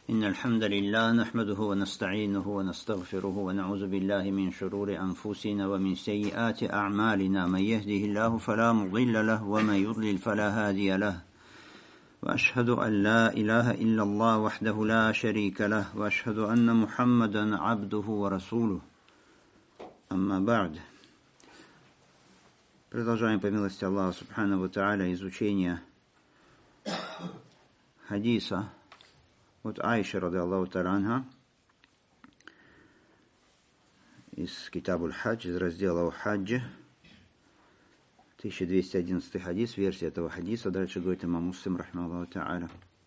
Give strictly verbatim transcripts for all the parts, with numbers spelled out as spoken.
إن الحمد لله نحمده ونستعينه ونستغفره ونعوذ بالله من شرور أنفسنا ومن سيئات أعمالنا من يهده الله فلا مضل له ومن يضلل فلا هادي له وأشهد أن لا إله إلا الله وحده لا شريك له وأشهد أن محمدا عبده ورسوله أما بعد. Продолжаем по милости Аллаха Субхану ва Тааля изучение хадиса от Аиши ради Аллаху Тааля анха из Китабу аль-Хадж, из раздела о хаджи, тысяча двести одиннадцатый хадис, версия этого хадиса. Дальше говорит имам Муслим рахимахуллаху Тааля.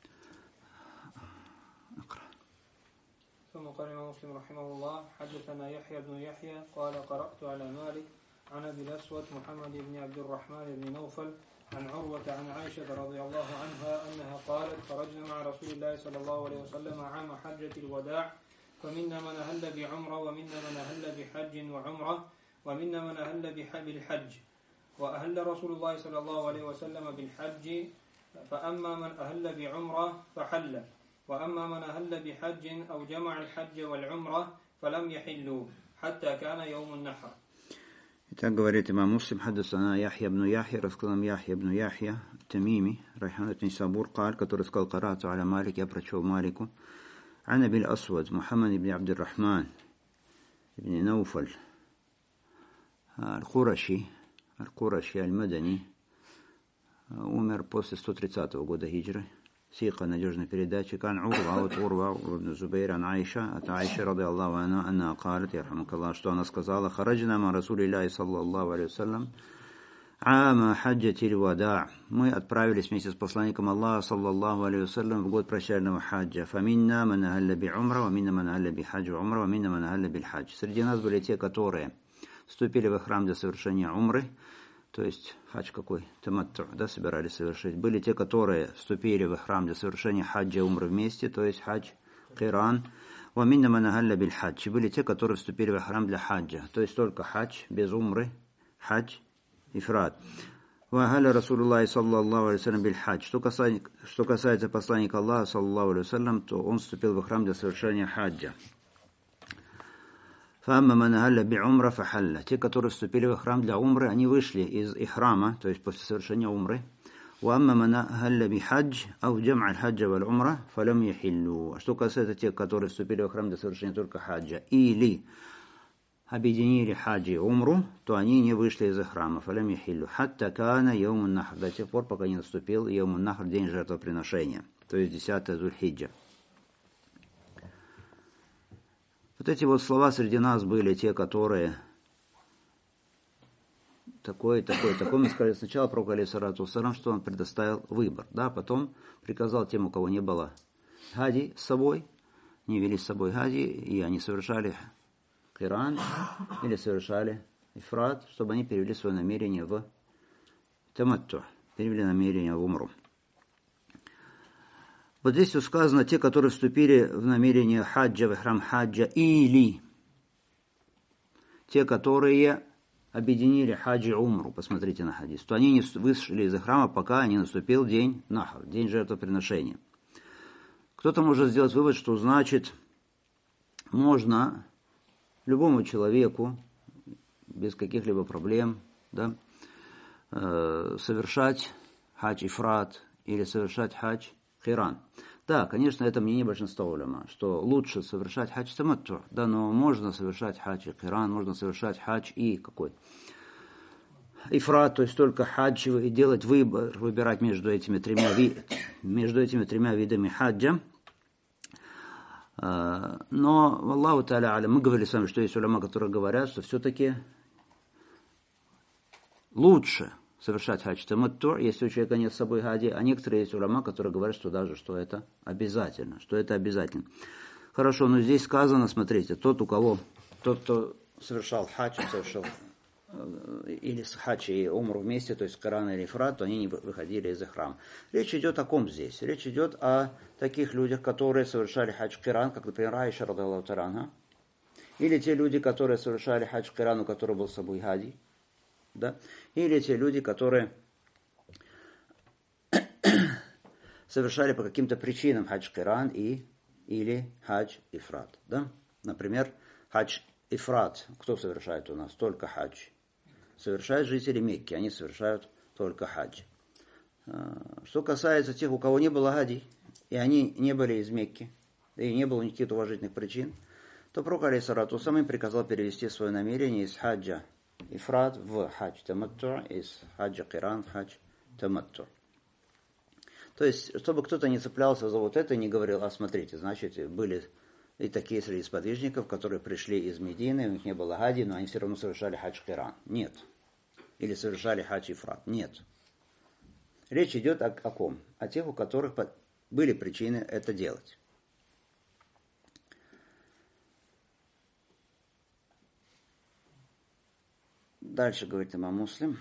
ثم قال الإمام مسلم رحمه الله حدثنا يحيى بن يحيى قال قرأت على مالك عن أبي الأسود محمد بن عبد الرحمن بن نوفل عن عروة عن عائشة رضي الله عنها أنها قالت خرجنا مع رسول الله صلى الله عليه وسلم عام حجة الوداع فمنا من أهل بعمرة ومنا من أهل بحج وعمرة ومنا من أهل بالحج وأهل رسول الله صلى الله عليه وسلم بالحج فأما من أهل بعمرة فحل وأما من أهل بحج أو جمع الحج والعمرة فلم يحلوا حتى كان يوم النحر. Итак, говорит имам Муслим, хаддасана Яхья ибн Яхья, рассказал Яхья ибн Яхья, Тамими, рахимахуллах Нисабур, каль, который сказал карату аля Малик, я прочел Малику, ан Абил Асвад, Мухаммад ибн Абдир-Рахман, ибн Науфаль, аль-Кураши, аль-Кураши, аль-Мадани, умер после сто тридцатого года хиджры. Сика, надежной передачи. Кан Урва, от Урва, ибн Зубейр, ан Аиша, от Аиши, ради Аллаху анха, она калит, ярхамакаллах, что она сказала, хараджна ма Расулиллахи саллаллаху алейхи вассалям, ама хаджатиль вада. Мы отправились вместе с посланником Аллаха саллаллаху алейхи вассалям в год прощального хаджа. Фаминна ман ахалля би умра, ва минна ман ахалля би хаджа умра, ва минна ман ахалля биль хадж. Среди нас были те, которые вступили в храм для совершения умры, то есть хадж какой? Таматту, да, собирались совершить. Были те, которые вступили в храм для совершения хаджа и умры вместе, то есть хадж, киран. Ва минна ман ахалля биль хадж. Были те, которые вступили в храм для хаджа, то есть только хадж, без умры, хадж, ифрат. Ва ахалля Расулуллахи саллаллаху алейхи вассалям биль хадж. Что касается, что касается посланника Аллаха саллаллаху алейхи вассалям, то он вступил в храм для совершения хаджа. Фамма ман ахалля би умра фахалля. Те, которые вступили в храм для умры, они вышли из ихрама, то есть после совершения умры. Уамма ман ахалля би хадж, ау джам'а аль-хаджа валь умра, фалям яхиллу. А что касается тех, которые вступили в храм для совершения только хаджа, или объединили хаджи и умру, то они не вышли из ихрама, фалям яхиллу. Хатта кана яумун нахр, до тех пор, пока не наступил яумун нахр, день жертвоприношения, то есть десятая Зуль-Хиджа. Вот эти вот слова среди нас были те, которые такой, такой, такой. Мы сказали сначала про алейхиссалату вассалям, что он предоставил выбор, да, потом приказал тем, у кого не было хади с собой, не вели с собой хади, и они совершали киран или совершали ифрат, чтобы они перевели свое намерение в таматту, перевели намерение в умру. Вот здесь сказано, те, которые вступили в намерение хаджа, в храм хаджа, или те, которые объединили хаджи и умру, посмотрите на хадис, то они не вышли из храма, пока не наступил день нахр, день жертвоприношения. Кто-то может сделать вывод, что значит, можно любому человеку без каких-либо проблем, да, совершать хадж ифрат или совершать хадж киран. Да, конечно, это мнение большинства уляма, что лучше совершать хадж таматту, да, но можно совершать хадж и киран, можно совершать хадж и какой? Ифрат, то есть только хадж, и делать выбор, выбирать между этими тремя, между этими тремя видами хаджа. Но, Аллаху Тааля алям, мы говорили с вами, что есть уляма, которые говорят, что все-таки лучше совершать хадж таматту, если у человека нет с собой хади, а некоторые есть уляма, которые говорят, что даже, что это обязательно, что это обязательно. Хорошо, но здесь сказано, смотрите, тот, у кого, тот, кто совершал хадж, совершал или хадж и умру вместе, то есть киран или ифрат, то они не выходили из ихрама. Речь идет о ком здесь? Речь идет о таких людях, которые совершали хадж киран, как, например, Аиша ради Аллаху тааля анха, или те люди, которые совершали хадж киран, у которых был с собой хади, да? Или те люди, которые совершали по каким-то причинам хадж киран и или хадж ифрат. Да? Например, хадж ифрат. Кто совершает у нас? Только хадж. Совершают жители Мекки, они совершают только хадж. Что касается тех, у кого не было хади, и они не были из Мекки, и не было никаких уважительных причин, то пророк алейхиссалату вассалям приказал перевести свое намерение из хаджа ифрат в хадж таматту, из хаджа киран в хадж таматту. То есть, чтобы кто-то не цеплялся за вот это и не говорил, а смотрите, значит, были и такие среди сподвижников, которые пришли из Медины, у них не было хади, но они все равно совершали хадж киран. Нет. Или совершали хадж ифрат. Нет. Речь идет о, о ком? О тех, у которых были причины это делать. Дальше говорит имам Муслим.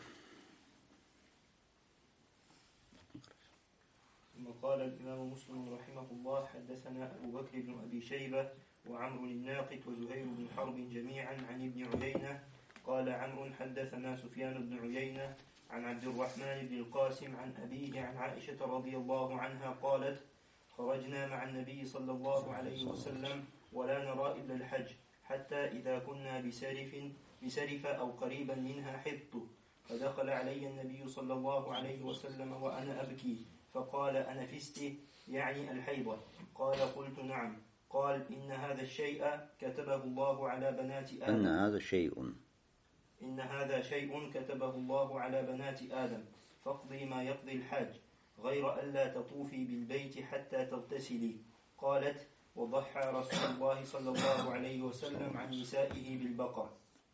قال الإمام مسلم رحمه الله حدثنا أبو بكر بن أبي شيبة وعمرو الناقد وزهير بن حرب جميعا عن ابن عيينة قال عمرو حدثنا سفيان بن عيينة عن عبد الرحمن بن القاسم عن أبيه عن عائشة رضي الله عنها قالت خرجنا مع النبي صلى الله عليه وسلم ولا نرى إلا الحج حتى إذا كنا بسرف بسرف أو قريبا منها حط فدخل علي النبي صلى الله عليه وسلم وأنا أبكي فقال أنا فستي يعني الحيضة قال قلت نعم قال إن هذا الشيء كتبه الله على بنات آدم إن هذا شيء إن هذا شيء كتبه الله على بنات آدم فاقضي ما يقضي الحاج غير ألا تطوفي بالبيت حتى تغتسلي قالت وضحى رسول الله صلى الله عليه وسلم عن نسائه بالبقر.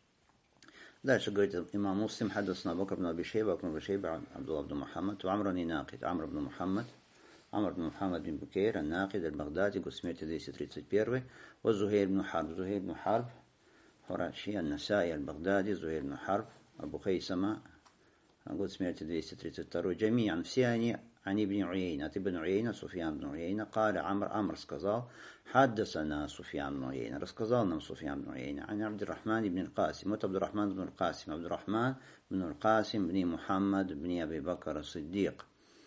Дальше говорит имам Муслим, حدثنا بكر بن أبي شيبة بن أبي شيبة عبد الله بن محمد وعمر الناقد عمرو بن محمد عمرو بن محمد بن بكير الناقد البغدادي год смерти двести тридцать один وزهير بن حرب زهير بن حرب Хураши النسائي البغدادي زهير بن حرب أبو خيثمة год смерти двести тридцать два جميعا все они عن ابن عيينة от ابن عيينة سفيان بن عيينة قال عمرو عمرو сказал حدثنا سفيان بن عيينة рассказал нам سفيان بن عيينة عن عبد الرحمن بن القاسم вот عبد الرحمن بن القاسم عبد الرحمن بن القاسم بن محمد بن أبي بكر الصديق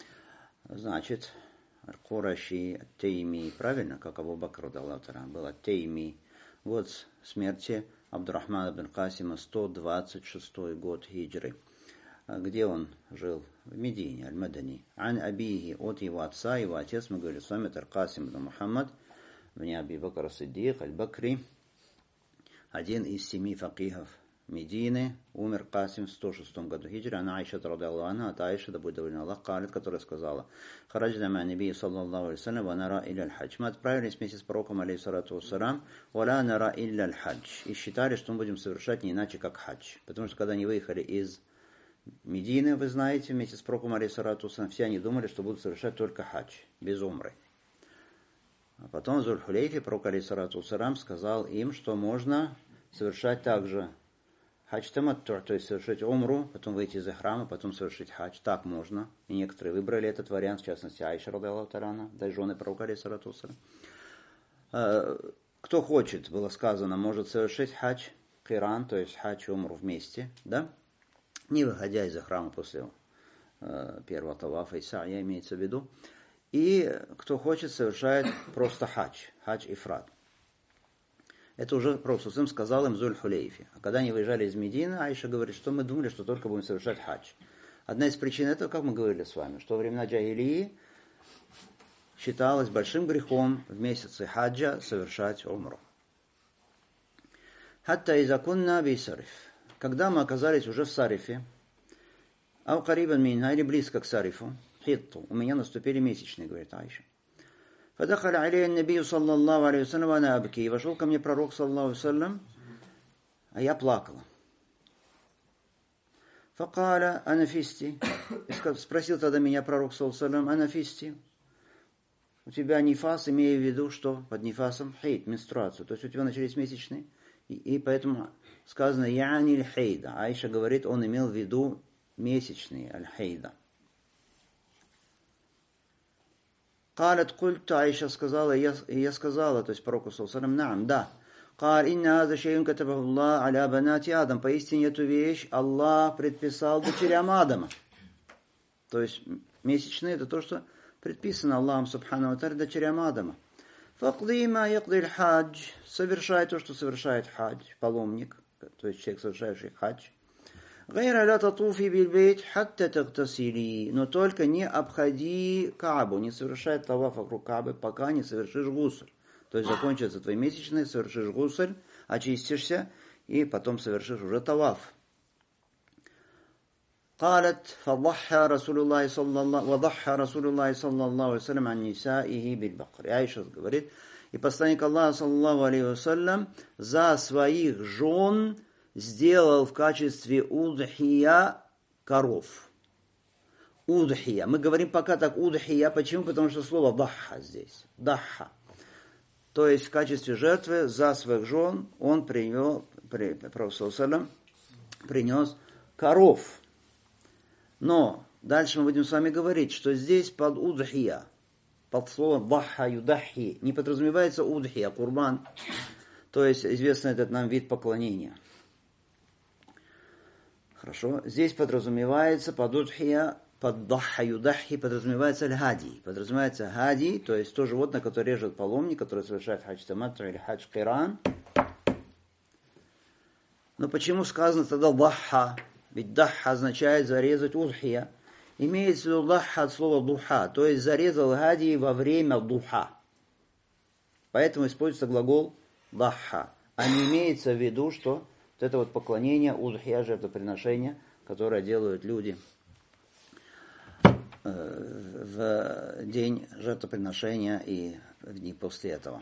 значит Кураши Тейми правильно как Абу Бакр был Тейми год смерти Абдуррахмана бин Касима сто двадцать шестой год хиджры. Где он жил? В Медине, Аль-Мадани. Ан Абихи, от его отца, его отец, мы говорили с вами, это Касим бин Мухаммад, бин Аби Бакр Сиддик, Аль-Бакри, один из семи факихов Медины, умер Касим в сто шестом году хиджры. Ана Айша, радиаллаху анха, от Айша, да будет довольна Аллах, Калит, которая сказала, Хараджна ма наби, саллаллаху алейхи вассалям, ва нара илля аль-хадж. Мы отправились вместе с пророком, алейхиссалату вассалям, ва ла нара илля аль-хадж. И считали, что мы будем совершать не иначе, как хадж. Потому что, когда они выехали из Медины, вы знаете, вместе с пророком, алейхиссалату вассалям, все они думали, что будут совершать только хадж, без умры. А потом в Зуль-Хулейфе пророк, алейхиссалату вассалям, сказал им, что можно совершать также хадж таматту, то есть совершить умру, потом выйти из храма, потом совершить хадж. Так можно. И некоторые выбрали этот вариант, в частности, Айша, радиаллаху та'аля, да, жены пророка, алейхиссалату вассалям. Кто хочет, было сказано, может совершить хадж киран, то есть хадж и умру вместе, да, не выходя из храма после первого тавафа и сa'я, имеется в виду. И кто хочет, совершает просто хадж, хадж ифрат. Это уже Пророк ﷺ сказал им в Зуль-Хулейфе. А когда они выезжали из Медины, Айша говорит, что мы думали, что только будем совершать хадж. Одна из причин этого, как мы говорили с вами, что во времена джахилии считалось большим грехом в месяце хаджа совершать умру. Хатта иза кунна би сариф. Когда мы оказались уже в Сарифе, ау карибан минха, или близко к Сарифу, хитту, у меня наступили месячные, говорит Айша. فدخل عليه النبي صلى الله عليه وسلم وأنا أبكي. Вошел ко мне пророк, саллаллаху алейхи ва саллям, а я плакала. فقال أنا فистي. Спросил тогда меня пророк, саллаллаху алейхи ва саллям, أنا фисти. У тебя нифас, имея в виду, что под нифасом хейд, менструацию. То есть у тебя начались месячные. И, и поэтому сказано яни аль-хейда. Айша говорит, он имел в виду месячные, аль-хейда. قالت قلت Айша сказала, я, я сказала, то есть пророку саллаллаху алейхи ва саллям, наам, да. قال إن هذا شيء كتبه الله على بنات آدم. Поистине эту вещь Аллах предписал дочерям Адама. То есть месячные это то, что предписано Аллахом субхану ва тааля дочерям Адама. Факди ма якди хадж, совершай то, что совершает хадж, паломник, то есть человек, совершающий хадж. Гайра ля татуфи бильбейт хатта тагтасили, но только не обходи Каабу, не совершай таваф вокруг Каабы, пока не совершишь гусль. То есть закончатся твои месячные, совершишь гусль, очистишься и потом совершишь уже таваф. قالت فضحى رسول الله صلى الله وضحى رسول الله صلى الله عليه وسلم عن نسائه بالبقر. Айша говорит, и посланник Аллаха саллаллаху алейхи вассалям за своих жен сделал в качестве удхия коров. Удхия. Мы говорим пока так удхия. Почему? Потому что слово дахха здесь. Дахха. То есть в качестве жертвы за своих жен он принес, при, принес коров. Но дальше мы будем с вами говорить, что здесь под удхия, под словом дахха юдахи, не подразумевается удхия, курбан, то есть известный этот нам вид поклонения. Хорошо. Здесь подразумевается под удхия, под дахха юдахи, подразумевается аль-хади. Подразумевается хади, то есть то животное, которое режет паломник, который совершает хадж таматту или хадж киран. Но почему сказано тогда дахха? Ведь дахха означает зарезать удхия. Имеется в виду дахха от слова духа, то есть зарезал хади во время духа. Поэтому используется глагол дахха. А не имеется в виду, что вот это вот поклонение, удхия, жертвоприношение, которое делают люди в день жертвоприношения и в дни после этого.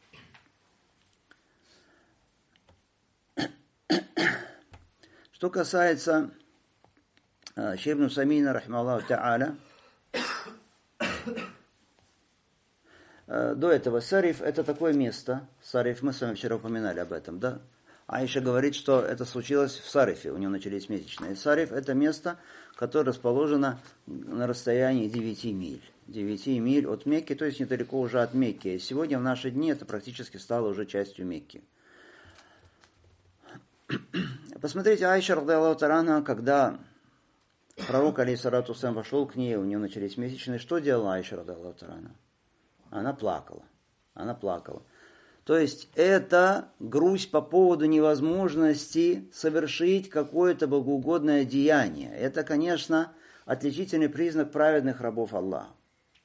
Что касается Шейх ибн Усаймина, рахимахуллаху та'аля, до этого Сариф это такое место. Сариф, мы с вами вчера упоминали об этом, да? Аиша говорит, что это случилось в Сарифе, у него начались месячные. Сариф это место, которое расположено на расстоянии девяти миль. девяти миль от Мекки, то есть недалеко уже от Мекки. И сегодня в наши дни это практически стало уже частью Мекки. Посмотрите, Аиша, радиаллаху та'аля, когда пророк, алейхиссалату вассалям, вошел к ней, у нее начались месячные, что делала Аиша, радиаллаху та'аля? Она плакала. Она плакала. То есть это грусть по поводу невозможности совершить какое-то богоугодное деяние. Это, конечно, отличительный признак праведных рабов Аллаха.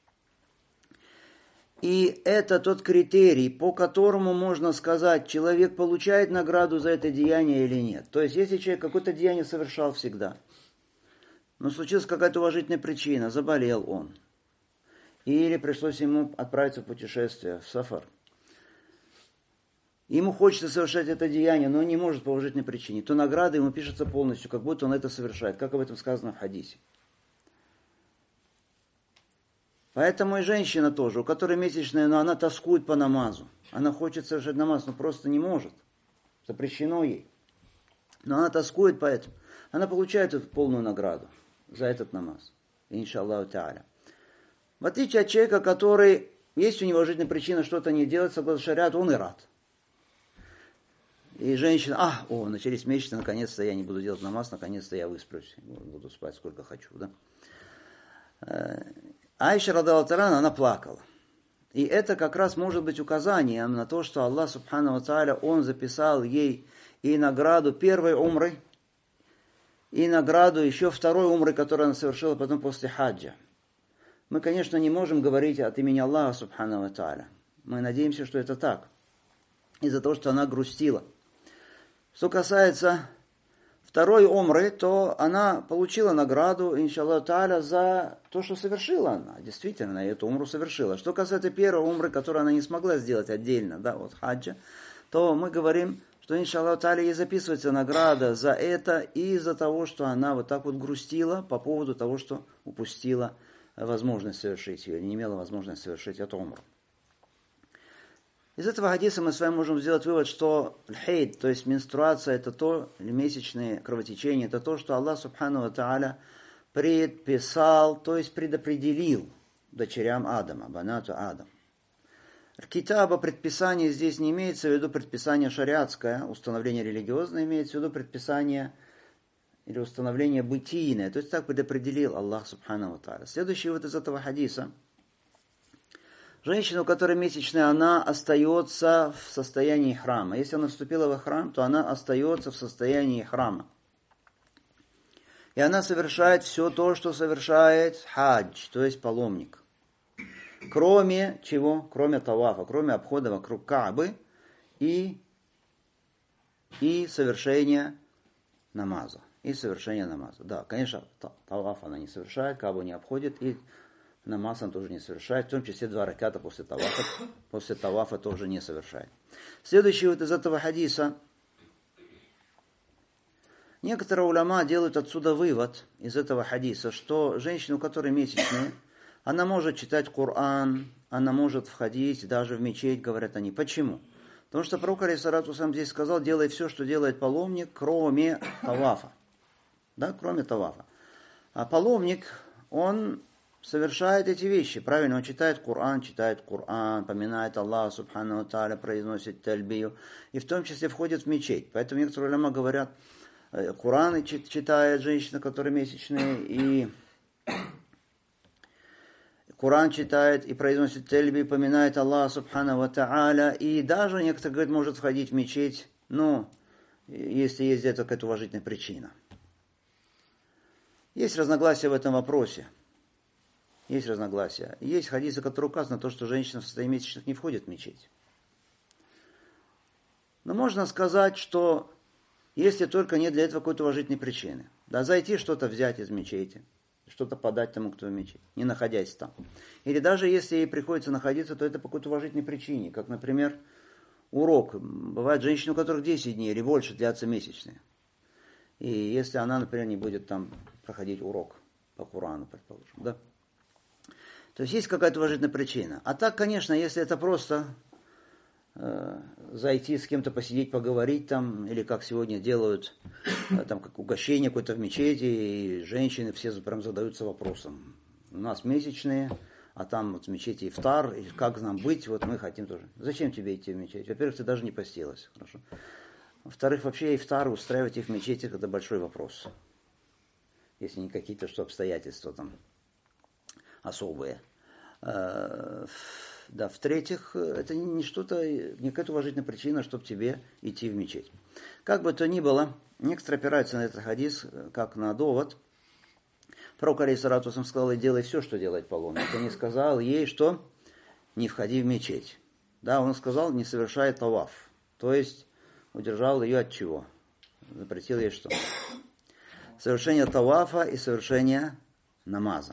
И это тот критерий, по которому можно сказать, человек получает награду за это деяние или нет. То есть, если человек какое-то деяние совершал всегда, но случилась какая-то уважительная причина, заболел он, или пришлось ему отправиться в путешествие, в сафар, ему хочется совершать это деяние, но он не может по уважительной причине, то награда ему пишется полностью, как будто он это совершает, как об этом сказано в хадисе. Поэтому и женщина тоже, у которой месячная, но она тоскует по намазу. Она хочет совершать намаз, но просто не может. Запрещено ей. Но она тоскует по этому. Она получает эту полную награду за этот намаз. Иншаллаху та'аля. В отличие от человека, который, есть у него уважительная причина что-то не делать, согласно шариату, он и рад. И женщина, а, о, начались месячные, наконец-то я не буду делать намаз, наконец-то я высплюсь, буду спать сколько хочу, да. Аиша, радиаллаху та'аля, она плакала. И это как раз может быть указанием на то, что Аллах, субхану та'аля, Он записал ей и награду первой умры, и награду еще второй умры, которую она совершила потом после хаджа. Мы, конечно, не можем говорить от имени Аллаха, субхану та'аля. Мы надеемся, что это так. Из-за того, что она грустила. Что касается второй умры, то она получила награду, иншаллаху та'аля, за то, что совершила она. Действительно, эту умру совершила. Что касается первой умры, которую она не смогла сделать отдельно, да, от хаджа, то мы говорим, что, иншаллаху та'аля, ей записывается награда за это и из-за того, что она вот так вот грустила по поводу того, что упустила возможность совершить ее, или не имела возможности совершить эту умру. Из этого хадиса мы с вами можем сделать вывод, что хейд, то есть менструация, это то, или месячные кровотечения, это то, что Аллах, субхану ва та'аля, предписал, то есть предопределил дочерям Адама, банату Адам. Китаба предписание здесь не имеется в виду предписание шариатское, установление религиозное, имеется в виду предписание или установление бытийное, то есть так предопределил Аллах, субхану ва та'аля. Следующий вот из этого хадиса. Женщина, у которой месячная, она остается в состоянии храма. Если она вступила во храм, то она остается в состоянии храма. И она совершает все то, что совершает хадж, то есть паломник. Кроме чего? Кроме тавафа, кроме обхода вокруг Каабы и, и совершения намаза. И совершения намаза. Да, конечно, таваф она не совершает, Каабу не обходит, и намаз она тоже не совершает, в том числе два раката после тавафа, после тавафа тоже не совершает. Следующий вот из этого хадиса. Некоторые уляма делают отсюда вывод из этого хадиса, что женщина, у которой месячные, она может читать Коран, она может входить даже в мечеть, говорят они. Почему? Потому что пророк алейхиссалату вассалям здесь сказал, делай все, что делает паломник, кроме тавафа. Да, кроме тавафа. А паломник, он совершает эти вещи. Правильно, он читает Коран, читает Коран, поминает Аллаха субхану ва тааля, произносит тальбию, и в том числе входит в мечеть. Поэтому некоторые уляма говорят, Коран читает женщина, которая месячная, и Коран читает, и произносит тальби, поминает Аллаха субхану ва тааля, и даже, некоторые говорят, может входить в мечеть, но если есть для этого какая-то уважительная причина. Есть разногласия в этом вопросе. Есть разногласия. Есть хадисы, которые указаны на то, что женщина в состоянии месячных не входит в мечеть. Но можно сказать, что если только нет для этого какой-то уважительной причины. Да, зайти что-то взять из мечети, что-то подать тому, кто в мечети, не находясь там. Или даже если ей приходится находиться, то это по какой-то уважительной причине. Как, например, урок. Бывает женщины, у которых десять дней или больше длятся месячные. И если она, например, не будет там проходить урок по Корану, предположим, да? То есть есть какая-то уважительная причина. А так, конечно, если это просто э, зайти с кем-то посидеть, поговорить там, или как сегодня делают, э, там как угощение какое-то в мечети, и женщины все прям задаются вопросом. У нас месячные, а там вот в мечети ифтар, и как нам быть, вот мы хотим тоже. Зачем тебе идти в мечеть? Во-первых, ты даже не постилась, хорошо. Во-вторых, вообще ифтар устраивать их в мечетях, это большой вопрос. Если не какие-то что обстоятельства там особые. Да, в-третьих, это не что-то, не какая-то уважительная причина, чтобы тебе идти в мечеть. Как бы то ни было, некоторые опираются на этот хадис, как на довод. Пророк алейхиссалату вассалям сказал, и делай все, что делает паломник. Он не сказал ей, что не входи в мечеть. Да, он сказал, не совершай таваф. То есть, удержал ее от чего? Запретил ей что? Совершение тавафа и совершение намаза.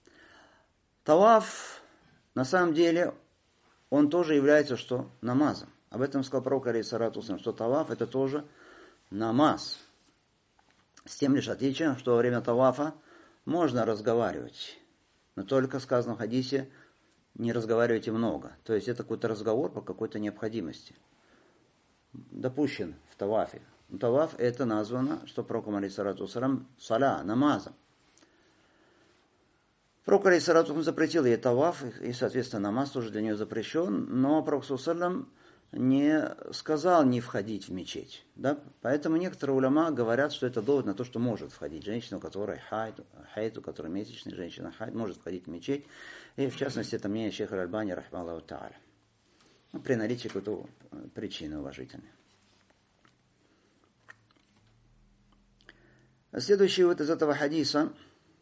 Таваф, на самом деле, он тоже является что? Намазом. Об этом сказал пророк алейхиссалату вассалям, что таваф это тоже намаз. С тем лишь отличием, что во время тавафа можно разговаривать. Но только сказано в хадисе, не разговаривайте много. То есть это какой-то разговор по какой-то необходимости. Допущен в тавафе. Но таваф это названо, что пророком алейхиссалату вассалям, саля, намазом. Пророк алейхиссалату запретил ей таваф, и, соответственно, намаз тоже для нее запрещен, но пророк саллаллаху не сказал не входить в мечеть. Да? Поэтому некоторые уляма говорят, что это довод на то, что может входить женщина, у которой хайд, хайд, у которой месячная женщина хайд, может входить в мечеть. И, в частности, это мнение шейха аль-Альбани, рахмаллаху тааля. Ну, при наличии какой-то причины уважительной. Следующий вот из этого хадиса.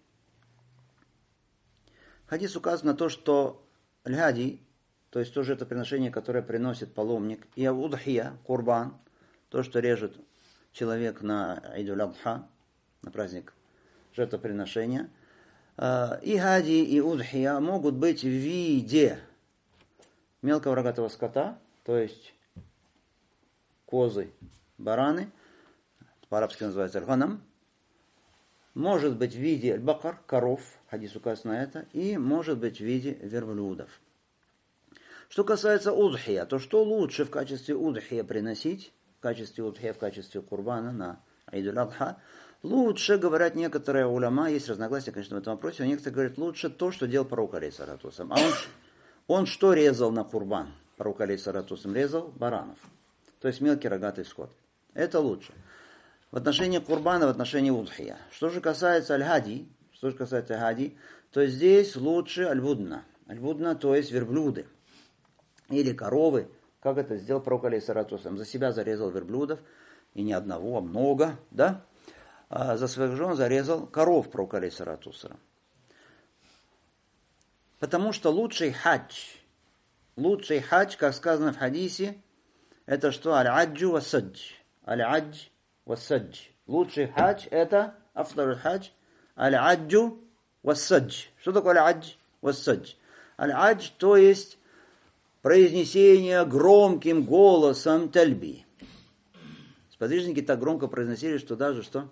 Хадис указывает на то, что аль-хади, то есть то жертвоприношение, которое приносит паломник, и удхия, курбан, то, что режет человек на Идуль Адха, на праздник жертвоприношения, и хади, и удхия могут быть в виде мелкого рогатого скота, то есть козы, бараны, по-арабски называется аль-ганам, может быть в виде аль-бакар, коров, хадис указывает на это, и может быть в виде верблюдов. Что касается удхия, то что лучше в качестве удхия приносить, в качестве удхия, в качестве курбана на Идуль Адха, лучше, говорят некоторые уляма, есть разногласия, конечно, в этом вопросе, но некоторые говорят, лучше то, что делал пророк алейхиссалату вассалям. А он, он что резал на курбан? Пророк алейхиссалату вассалям резал баранов, то есть мелкий рогатый скот. Это лучше. В отношении курбана, в отношении удхия. Что же касается аль-хади, что же касается аль-хади, то здесь лучше аль-будна. Аль-будна, то есть верблюды. или коровы. Как это сделал пророк алейхиссалату вассалям? За себя зарезал верблюдов, и не одного, а много, да? А за своих жен зарезал коров пророк алейхиссалату вассалям. Потому что лучший хадж, лучший хадж, как сказано в хадисе, это что? Аль-аджу ва-садж. Аль-адж ва-садж. Лучший хадж это, афдаль хадж, аль-аджу ва-садж. Что такое аль-адж ва-садж? Аль-адж, то есть произнесение громким голосом тальби. Сподвижники так громко произносили, что даже что?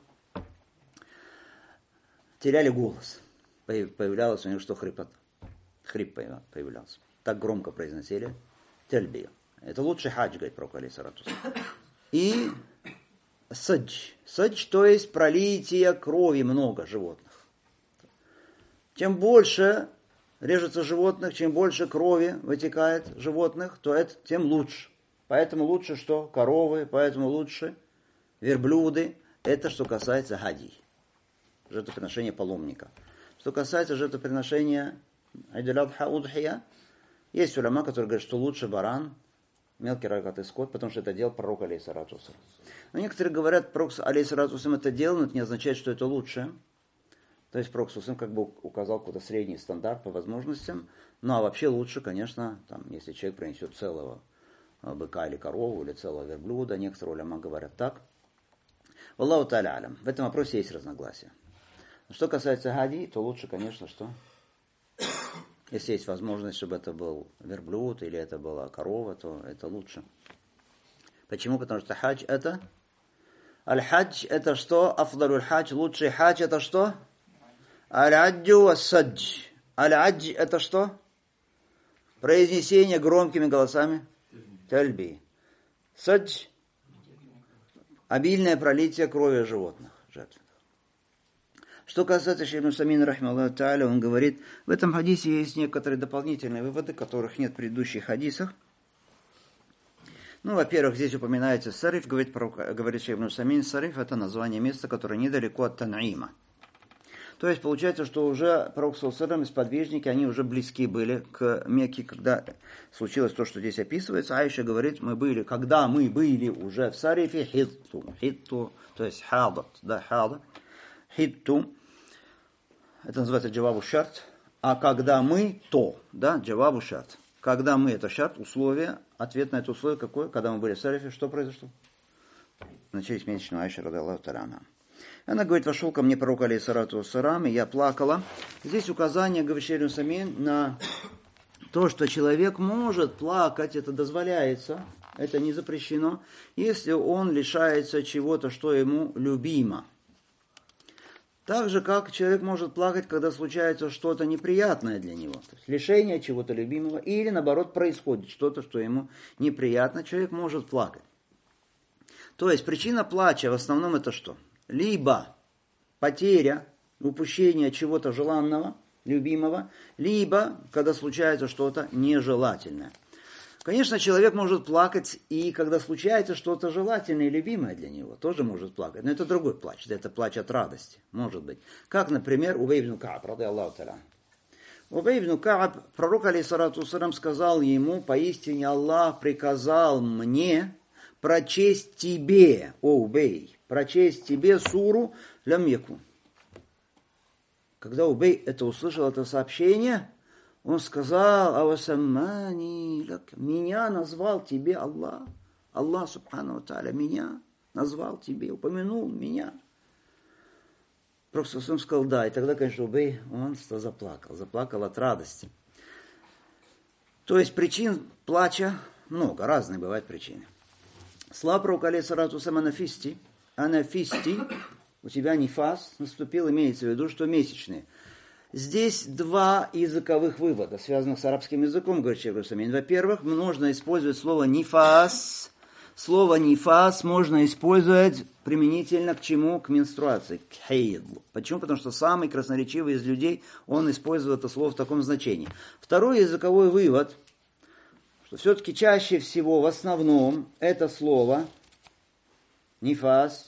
Теряли голос. Появлялось у них что? Хрипот. Хрип появлялся. Так громко произносили тальби. Это лучший хадж, говорит пророк алейхиссалату вассалям. И садж. Садж, то есть пролитие крови много животных. Чем больше режется животных, чем больше крови вытекает животных, то это тем лучше. Поэтому лучше что? Коровы, поэтому лучше верблюды. Это что касается хадий. Жертвоприношения паломника. Что касается жертвоприношения айдуль-адха, удхия, есть уляма, которые говорят, что лучше баран, мелкий рогатый скот, потому что это делал пророк алейхиссалату вассалям. Но некоторые говорят, пророк алейхиссалату вассалям это делал, но это не означает, что это лучше. То есть пророк алейхиссалату как бы указал какой-то средний стандарт по возможностям. Ну а вообще лучше, конечно, там, если человек принесет целого быка или корову, или целого верблюда, некоторые уляма говорят так. Аллаху та'аля алям. В этом вопросе есть разногласия. Что касается хади, то лучше, конечно, что? Если есть возможность, чтобы это был верблюд или это была корова, то это лучше. Почему? Потому что хадж это... Аль-хадж это что? Афдалюль хадж, лучший хадж это что? Аль-аджу ва-садж. Аль-адж это что? Произнесение громкими голосами тальби. Садж обильное пролитие крови животных, жертв. Что касается Шейх ибн Усаймин, рахимахуллаху та'аля, он говорит, в этом хадисе есть некоторые дополнительные выводы, которых нет в предыдущих хадисах. Ну, во-первых, здесь упоминается Сариф, говорит, говорит Шейх ибн Усаймин, Сариф это название места, которое недалеко от Тан'има. То есть получается, что уже пророк саллаллаху алейхи ва саллям и сподвижники, они уже близки были к Мекке, когда случилось то, что здесь описывается. Аиша говорит, мы были, когда мы были уже в Сарифе, хитту, хитту, то есть хадат, да, хадат, хитту, это называется джавабу шарт, а когда мы, то, да, джавабу шарт. Когда мы, это шарт, условие, ответ на это условие какое? Когда мы были в Сарифе, что произошло? Начались месячные Аиша, радиаллаху та'аля анха. Она говорит, вошел ко мне пророк алейхиссалату вассалям, и я плакала. Здесь указание, говорит Шейх ибн Усаймин, на то, что человек может плакать, это дозволяется, это не запрещено, если он лишается чего-то, что ему любимо. Так же, как человек может плакать, когда случается что-то неприятное для него. То есть лишение чего-то любимого, или наоборот происходит что-то, что ему неприятно, человек может плакать. То есть причина плача в основном это что? Либо потеря, упущение чего-то желанного, любимого, либо когда случается что-то нежелательное. Конечно, человек может плакать и когда случается что-то желательное и любимое для него, тоже может плакать. Но это другой плач, это плач от радости, может быть. Как, например, Убей ибн Кааб, радиаллаху та'аля. Убей ибн Кааб, пророк алейхиссалату вассалям сказал ему, поистине Аллах приказал мне прочесть тебе, о Убей, прочесть тебе суру лям якун. Когда Убей это услышал, это сообщение, он сказал, авасаммани лак, меня назвал тебе Аллах. Аллах, субхану ва тааля, меня назвал тебе, упомянул меня. Пророк сказал, да, и тогда, конечно, Убей, он заплакал, заплакал от радости. То есть причин плача много, разные бывают причины. Слава пророку алейхиссалату вассалям анафисти, анафисти, у тебя нифас наступил, имеется в виду, что месячные. Здесь два языковых вывода, связанных с арабским языком, говорит Шейх ибн Усаймин. Во-первых, можно использовать слово нифас. Слово нифас можно использовать применительно к чему? К менструации, к хейдлу. Почему? Потому что самый красноречивый из людей, он использует это слово в таком значении. Второй языковой вывод, что все-таки чаще всего, в основном, это слово нифас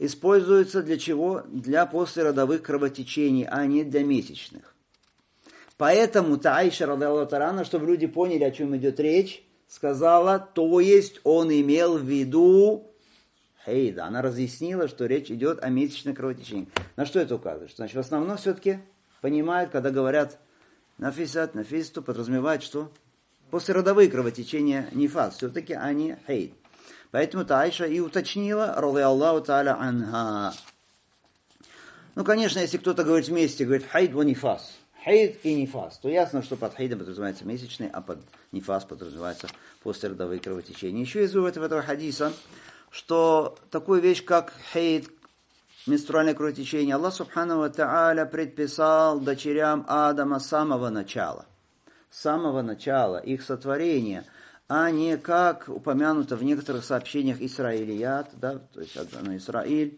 используется для чего? Для послеродовых кровотечений, а не для месячных. Поэтому-то Аиша, радиаллаху та'ала, чтобы люди поняли, о чем идет речь, сказала, то есть он имел в виду хейда. Она разъяснила, что речь идет о месячном кровотечении. На что это указывает? Значит, в основном все-таки понимают, когда говорят нафисат, нафисту, подразумевают, что послеродовые кровотечения нифас, все-таки они хейд. Поэтому-то Аиша и уточнила, радиаллаху та'аля анха. Ну, конечно, если кто-то говорит вместе, говорит хейд ва нифас, хейд и нифас, то ясно, что под хейдом подразумевается месячный, а под нифас подразумевается послеродовые кровотечения. Еще есть вывод этого хадиса, что такую вещь, как хейд, менструальное кровотечение, Аллах Субхану ва Та'аля предписал дочерям Адама с самого начала. С самого начала их сотворения, а не как упомянуто в некоторых сообщениях Исраилият, да, то есть на Исраиль,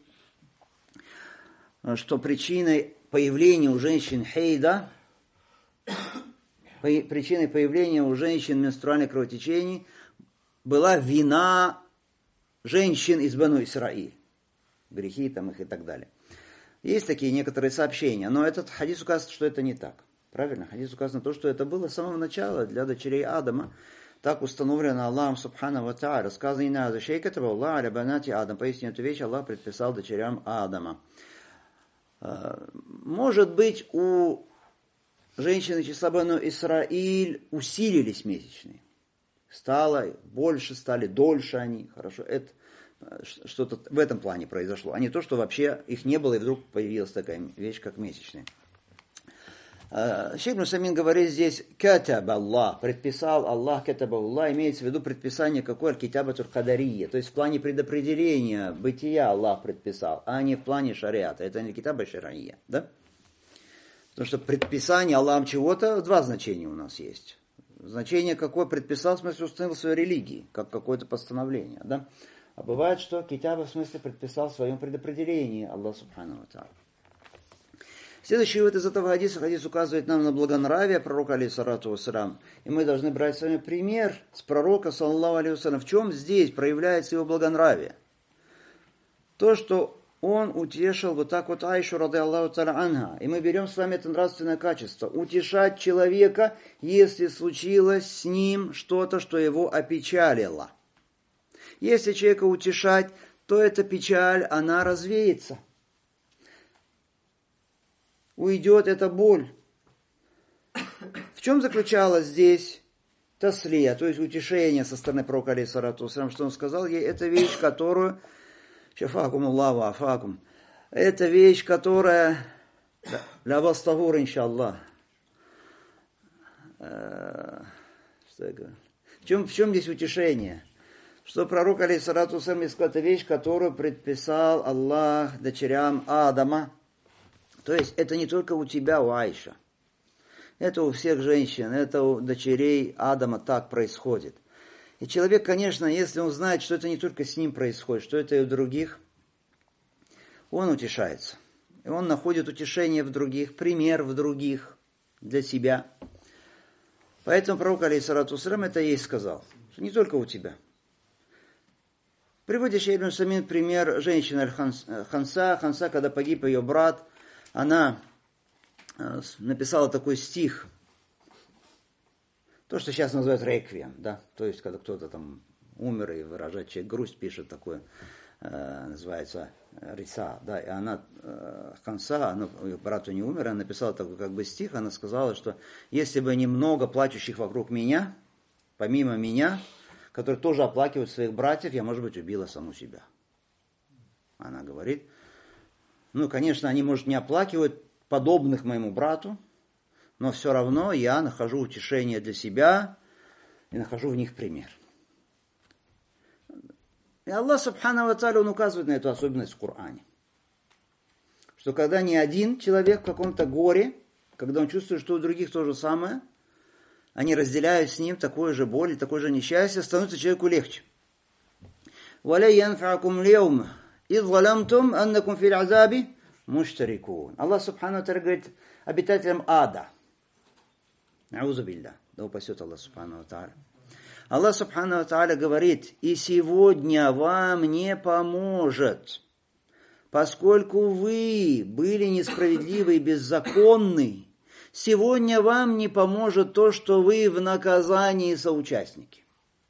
что причиной появления у женщин хейда, причиной появления у женщин менструальных кровотечений была вина женщин из Бану Исраиль. Грехи там их и так далее. Есть такие некоторые сообщения, но этот хадис указывает, что это не так. Правильно? Хадис указывает на то, что это было с самого начала для дочерей Адама. Так установлено Аллахом Субхану ва Та'аля. Сказано и надо. Шейкатаба Аллах аля банати Адам. Поясню эту вещь, Аллах предписал дочерям Адама. Может быть, у женщины числа Бану Исраиль усилились месячные. Стало больше, стали дольше они. Хорошо, это что-то в этом плане произошло, а не то, что вообще их не было, и вдруг появилась такая вещь, как месячные. Шейх Мусамин говорит здесь «катаба Аллах», предписал Аллах, «катаба Аллах», имеется в виду предписание какое? «Аль-китабатур кадария», то есть в плане предопределения бытия Аллах предписал, а не в плане шариата. Это не китаба шария, да? Потому что предписание Аллахом чего-то, два значения у нас есть. Значение какое предписал, в смысле установил в своей религии, как какое-то постановление, да? А бывает, что китаба в смысле предписал в своем предопределении Аллах Субхану ва Та'аля. Следующий вот из этого хадиса, хадис указывает нам на благонравие пророка, алейхиссалату вассалям. И мы должны брать с вами пример с пророка, саллаллаху алейхи вассалям. В чем здесь проявляется его благонравие? То, что он утешил вот так вот Аишу, радиаллаху та'аля анха. И мы берем с вами это нравственное качество. Утешать человека, если случилось с ним что-то, что его опечалило. Если человека утешать, то эта печаль, она развеется. Уйдет эта боль. В чем заключалось здесь таслия, то есть утешение со стороны пророка, алейхиссалату вассалям, что он сказал ей, это вещь, которую, шафакум Аллаху афакум, это вещь, которая, ля вас тагур, иншаллах. Что я говорю? В чем, в чем здесь утешение? Что пророк, алейхиссалату вассалям, сказал, это вещь, которую предписал Аллах дочерям Адама. То есть это не только у тебя, у Аиша. Это у всех женщин, это у дочерей Адама так происходит. И человек, конечно, если он знает, что это не только с ним происходит, что это и у других, он утешается. И он находит утешение в других, пример в других для себя. Поэтому пророк, алейхиссалату вассалям, это ей сказал, что не только у тебя. Приводит Шейх Ибн Усаймин пример женщины Ханса. Ханса, когда погиб ее брат, она написала такой стих, то, что сейчас называют реквием, да, то есть, когда кто-то там умер и выражает человек грусть, пишет такое, называется риса, да, и она, Ханса, она, брату не умер, она написала такой как бы стих, она сказала, что если бы немного плачущих вокруг меня, помимо меня, которые тоже оплакивают своих братьев, я, может быть, убила саму себя. Она говорит, ну, конечно, они, может, не оплакивают подобных моему брату, но все равно я нахожу утешение для себя и нахожу в них пример. И Аллах, субхану ва та'аля, он указывает на эту особенность в Коране. Что когда не один человек в каком-то горе, когда он чувствует, что у других то же самое, они разделяют с ним такое же боль и такое же несчастье, становится человеку легче. وَلَا يَنْفَعَكُمْ الْيَوْمَ إِذْ ظَلَمْتُمْ أَنَّكُمْ فِي الْعَذَابِ مُشْتَرِكُونَ. Аллах субхану ва та'аля говорит обитателям ада. Аузу билля. Да упасет Аллах субхану ва та'аля. Аллах субхану ва та'аля говорит, и сегодня вам не поможет, поскольку вы были несправедливы и беззаконны. сегодня вам не поможет то, что вы в наказании соучастники.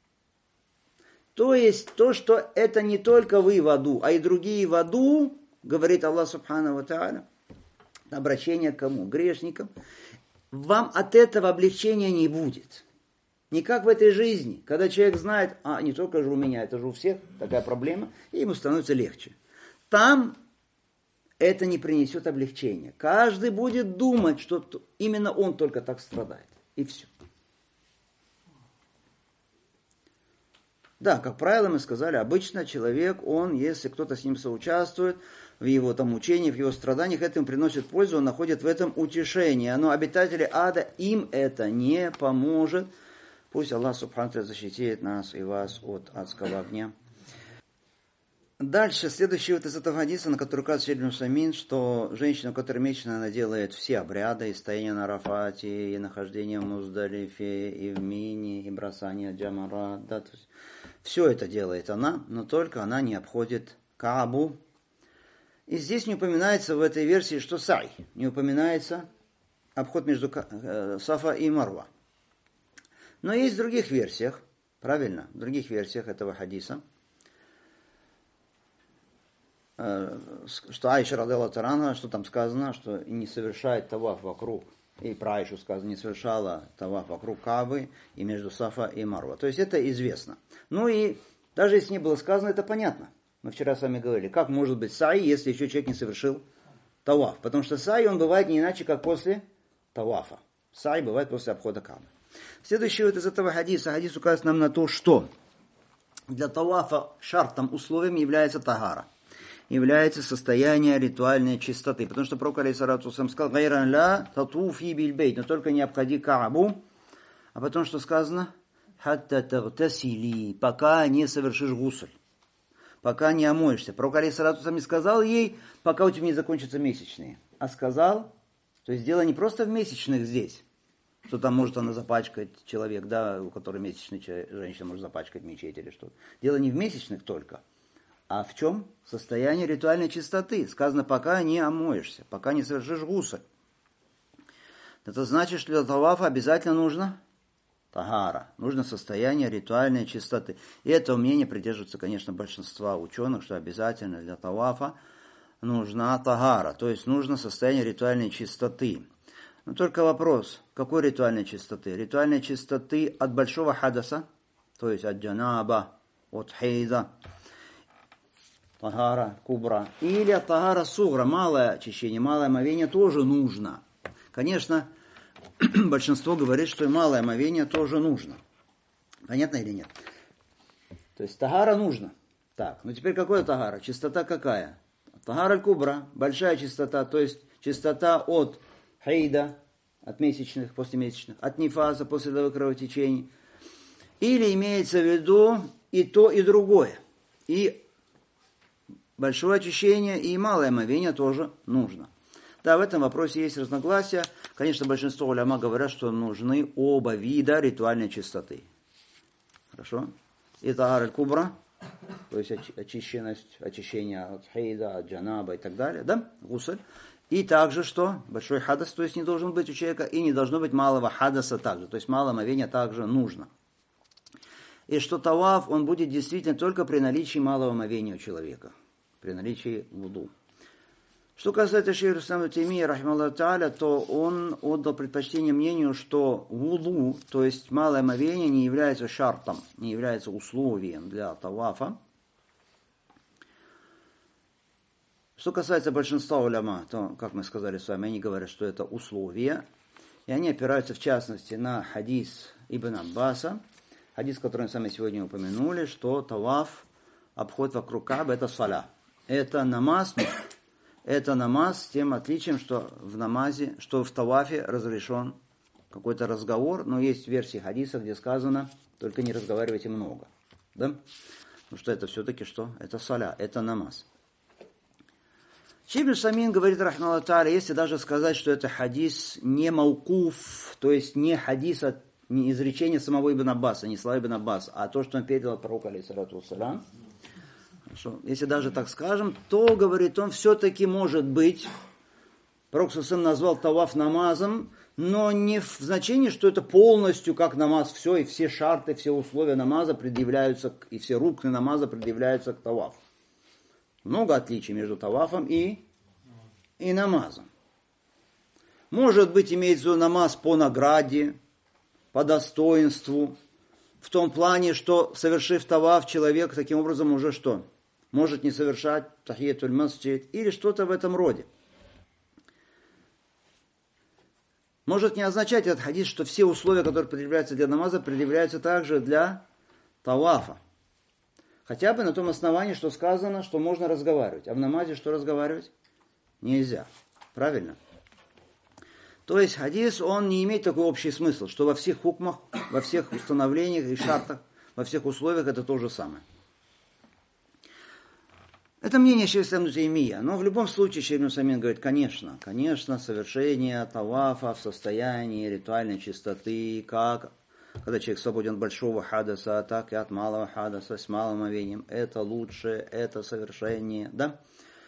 То есть то, что это не только вы в аду, а и другие в аду, говорит Аллах Субхану ва Тааля, обращение к кому? Грешникам. Вам от этого облегчения не будет. Не как в этой жизни, когда человек знает, а не только же у меня, это же у всех такая проблема, и ему становится легче. Там это не принесет облегчения. Каждый будет думать, что именно он только так страдает. И все. Да, как правило, мы сказали, обычно человек, он, если кто-то с ним соучаствует в его там мучениях, в его страданиях, это им приносит пользу, он находит в этом утешение. Но обитатели ада, им это не поможет. Пусть Аллах Субхану ва Тааля защитит нас и вас от адского огня. Дальше, следующий вот из этого хадиса, на который указывает Ибн Усаймин, что женщина, у которой месячная, она делает все обряды, и стояние на Арафате, и нахождение в Муздалифе, и в Мине, и бросание джамарат, да, то есть все это делает она, но только она не обходит Каабу. И здесь не упоминается в этой версии, что сай, не упоминается обход между Сафа и Марва. Но есть в других версиях, правильно, в других версиях этого хадиса, что Айша радиаллаху анха, что там сказано, что не совершает таваф вокруг, и про Айшу сказано, не совершала таваф вокруг Каабы и между Сафа и Марва. То есть это известно. Ну и даже если не было сказано, это понятно. Мы вчера с вами говорили, как может быть сай, если еще человек не совершил таваф. Потому что сай, он бывает не иначе, как после тавафа. Сай бывает после обхода Каабы. Следующий вот из этого хадиса, хадис указывает нам на то, что для тавафа шартом, условием является тагара. Является состояние ритуальной чистоты. Потому что пророк алейхиссалату вассалям сказал, «Гайран ля татуфи бильбейт», но только не обходи Каабу. А потом что сказано? «Хатта тагтасили», пока не совершишь гусль, пока не омоешься. Пророк алейхиссалату вассалям не сказал ей, пока у тебя не закончатся месячные. А сказал, то есть дело не просто в месячных здесь, что там может она запачкать человек, да, у которой месячная женщина может запачкать мечеть или что. Дело не в месячных только. А в чем? Состояние ритуальной чистоты. Сказано, пока не омоешься, пока не совершишь гусль. Это значит, что для тавафа обязательно нужно тагара. Нужно состояние ритуальной чистоты. И этого мнения придерживаются, конечно, большинство ученых, что обязательно для тавафа нужна тагара. То есть нужно состояние ритуальной чистоты. Но только вопрос, какой ритуальной чистоты? Ритуальной чистоты от большого хадаса, то есть от джанаба, от хейда, тагара кубра, или от тагара сугра, малое очищение, малое омовение тоже нужно. Конечно, большинство говорит, что и малое омовение тоже нужно. Понятно или нет? То есть тагара нужно. Так, ну теперь какое тагара? Чистота какая? Тагара кубра, большая чистота, то есть чистота от хейда, от месячных, после месячных, от нифаза, после родовых кровотечений. Или имеется в виду и то, и другое. И большое очищение и малое омовение тоже нужно. Да, в этом вопросе есть разногласия. Конечно, большинство уляма говорят, что нужны оба вида ритуальной чистоты. Хорошо? И тагар аль-кубра, то есть очищенность, очищение от хейда, от джанаба и так далее, да, гусль. И также что? Большой хадас, то есть не должен быть у человека, и не должно быть малого хадаса также. То есть малое омовение также нужно. И что таваф, он будет действительно только при наличии малого омовения у человека. При наличии вуду. Что касается шейха ислама Таймия, рахималлаху тааля, то он отдал предпочтение мнению, что вуду, то есть малое омовение, не является шартом, не является условием для тавафа. Что касается большинства уляма, то, как мы сказали с вами, они говорят, что это условие. И они опираются, в частности, на хадис Ибн Аббаса, хадис, который мы сами сегодня упомянули, что таваф, обход вокруг Каабы, это саля. Это намаз, это намаз с тем отличием, что в намазе, что в тавафе разрешен какой-то разговор, но есть версии хадиса, где сказано, только не разговаривайте много. Да? Потому что это все-таки что? Это саля, это намаз. Ибн Усаймин говорит, рахмаллаху тааля, если даже сказать, что это хадис не маукуф, то есть не хадис, от, не изречение самого Ибн Аббаса, не слова Ибн Аббаса, а то, что он передал от пророка, алейхиссалату вассалям, если даже так скажем, то, говорит он, все-таки может быть, пророк саллаллаху алейхи ва саллям назвал таваф намазом но не в значении, что это полностью как намаз, все, и все шарты, все условия намаза предъявляются, и все рукны намаза предъявляются к тавафу. Много отличий между тавафом и, и намазом. Может быть, имеется намаз по награде, по достоинству, в том плане, что, совершив таваф, человек таким образом уже что? Может не совершать тахиятуль масджид или что-то в этом роде. Может не означать этот хадис, что все условия, которые предъявляются для намаза, предъявляются также для тавафа. Хотя бы на том основании, что сказано, что можно разговаривать. А в намазе что разговаривать? Нельзя. Правильно? То есть хадис, он не имеет такой общий смысл, что во всех хукмах, во всех установлениях и шартах, во всех условиях это то же самое. Это мнение шейха ибн Таймия. Но в любом случае шейх ибн Самин говорит, конечно, конечно, совершение тавафа в состоянии ритуальной чистоты, как когда человек свободен от большого хадаса, так и от малого хадаса, с малым омовением, это лучше, это совершение, да?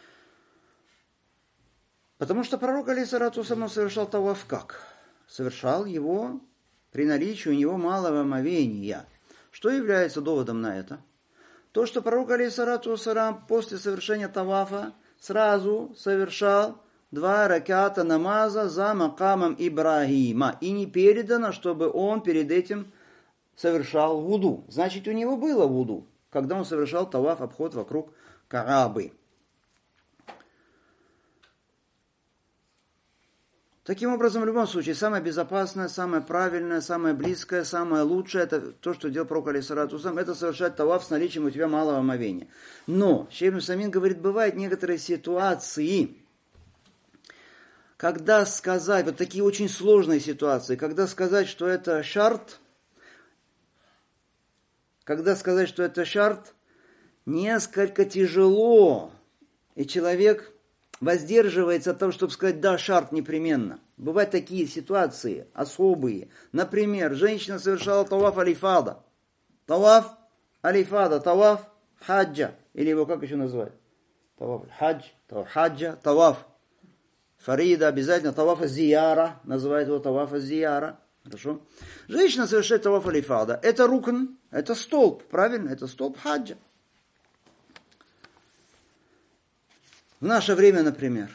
Потому что пророк, алейхиссалату вассалям, совершал таваф как? Совершал его при наличии у него малого омовения. Что является доводом на это? То, что пророк, алейхиссалату вассалям, после совершения тавафа сразу совершал два раката намаза за макамом Ибрагима. И не передано, чтобы он перед этим совершал вуду. Значит, у него было вуду, когда он совершал таваф, обход вокруг Каабы. Таким образом, в любом случае, самое безопасное, самое правильное, самое близкое, самое лучшее, это то, что делал пророк, алейхиссалату вассалям, это совершать таваф с наличием у тебя малого омовения. Но, шейх ибн Самин говорит, бывают некоторые ситуации, когда сказать, вот такие очень сложные ситуации, когда сказать, что это шарт, когда сказать, что это шарт, несколько тяжело, и человек воздерживается от того, чтобы сказать, да, шарт непременно. Бывают такие ситуации особые. Например, женщина совершала таваф алифада. Таваф алифада, таваф хаджа. Или его как еще называют? Таваф хадж, таваф хаджа, таваф фарида, обязательно таваф зияра. Называют его таваф зияра. Хорошо? Женщина совершает таваф алифада. Это рукн, это столб, правильно? Это столб хаджа. В наше время, например,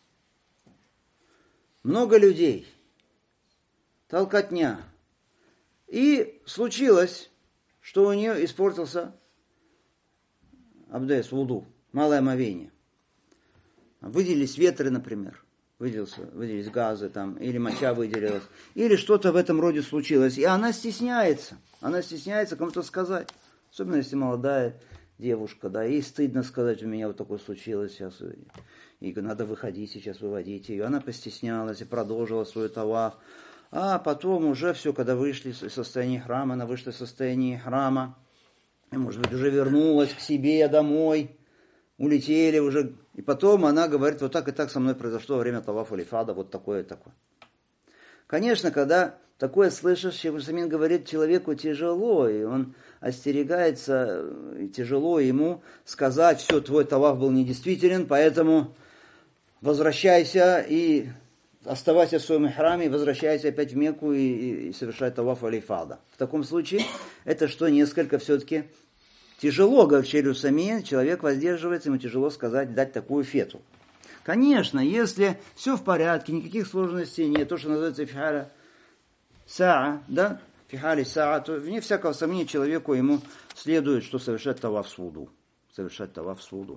много людей, толкотня, и случилось, что у нее испортился абдес, вуду, малое омовение. Выделились ветры, например, выделился, выделились газы там, или моча выделилась, или что-то в этом роде случилось, и она стесняется, она стесняется кому-то сказать, особенно если молодая девушка, да, ей стыдно сказать, у меня вот такое случилось сейчас, и надо выходить сейчас, выводить ее. Она постеснялась и продолжила свой таваф. А потом уже все, когда вышли из состояния храма, она вышла из состояния храма, и, может быть, уже вернулась к себе домой, улетели уже, и потом она говорит, вот так и так со мной произошло во время тавафа алифада, вот такое и такое. Конечно, когда такое слышишь, шейх ибн Самин говорит, человеку тяжело, и он остерегается, и тяжело ему сказать, все, твой таваф был недействителен, поэтому возвращайся и оставайся в своем храме, возвращайся опять в Мекку и, и, и совершай таваф алифада. В таком случае, это что, несколько все-таки тяжело, говорит шейх ибн Самин, человек воздерживается, ему тяжело сказать, дать такую фету. Конечно, если все в порядке, никаких сложностей нет, то, что называется фихаля саа, да, фихали саа, то вне всякого сомнения человеку ему следует, что совершать таваф с вуду. Совершать таваф с вуду.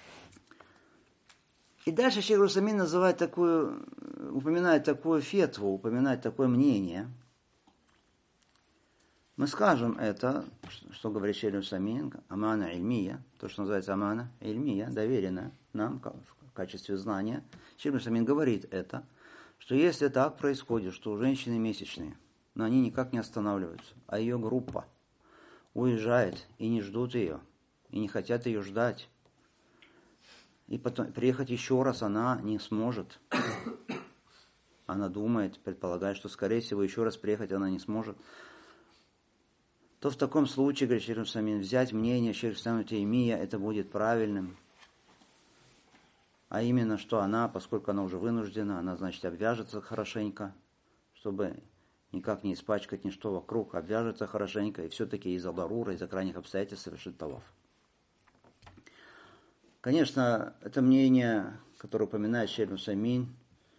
И дальше шейх ибн Самин называет такую, упоминает такую фетву, упоминает такое мнение. Мы скажем это, что говорит шейх ибн Самин, амана ильмия, то, что называется амана ильмия, доверенная нам в качестве знания. Шейх ибн Самин говорит это, что если так происходит, что у женщины месячные, но они никак не останавливаются, а ее группа уезжает и не ждут ее, и не хотят ее ждать, и потом приехать еще раз она не сможет. Она думает, предполагает, что, скорее всего, еще раз приехать она не сможет. То в таком случае, говорит шейх ибн Самин, взять мнение шейха ибн Таймия, это будет правильным. А именно, что она, поскольку она уже вынуждена, она, значит, обвяжется хорошенько, чтобы никак не испачкать ничто вокруг, обвяжется хорошенько, и все-таки из-за дарура, из-за крайних обстоятельств совершит таваф. Конечно, это мнение, которое упоминает Шейх Усаймин,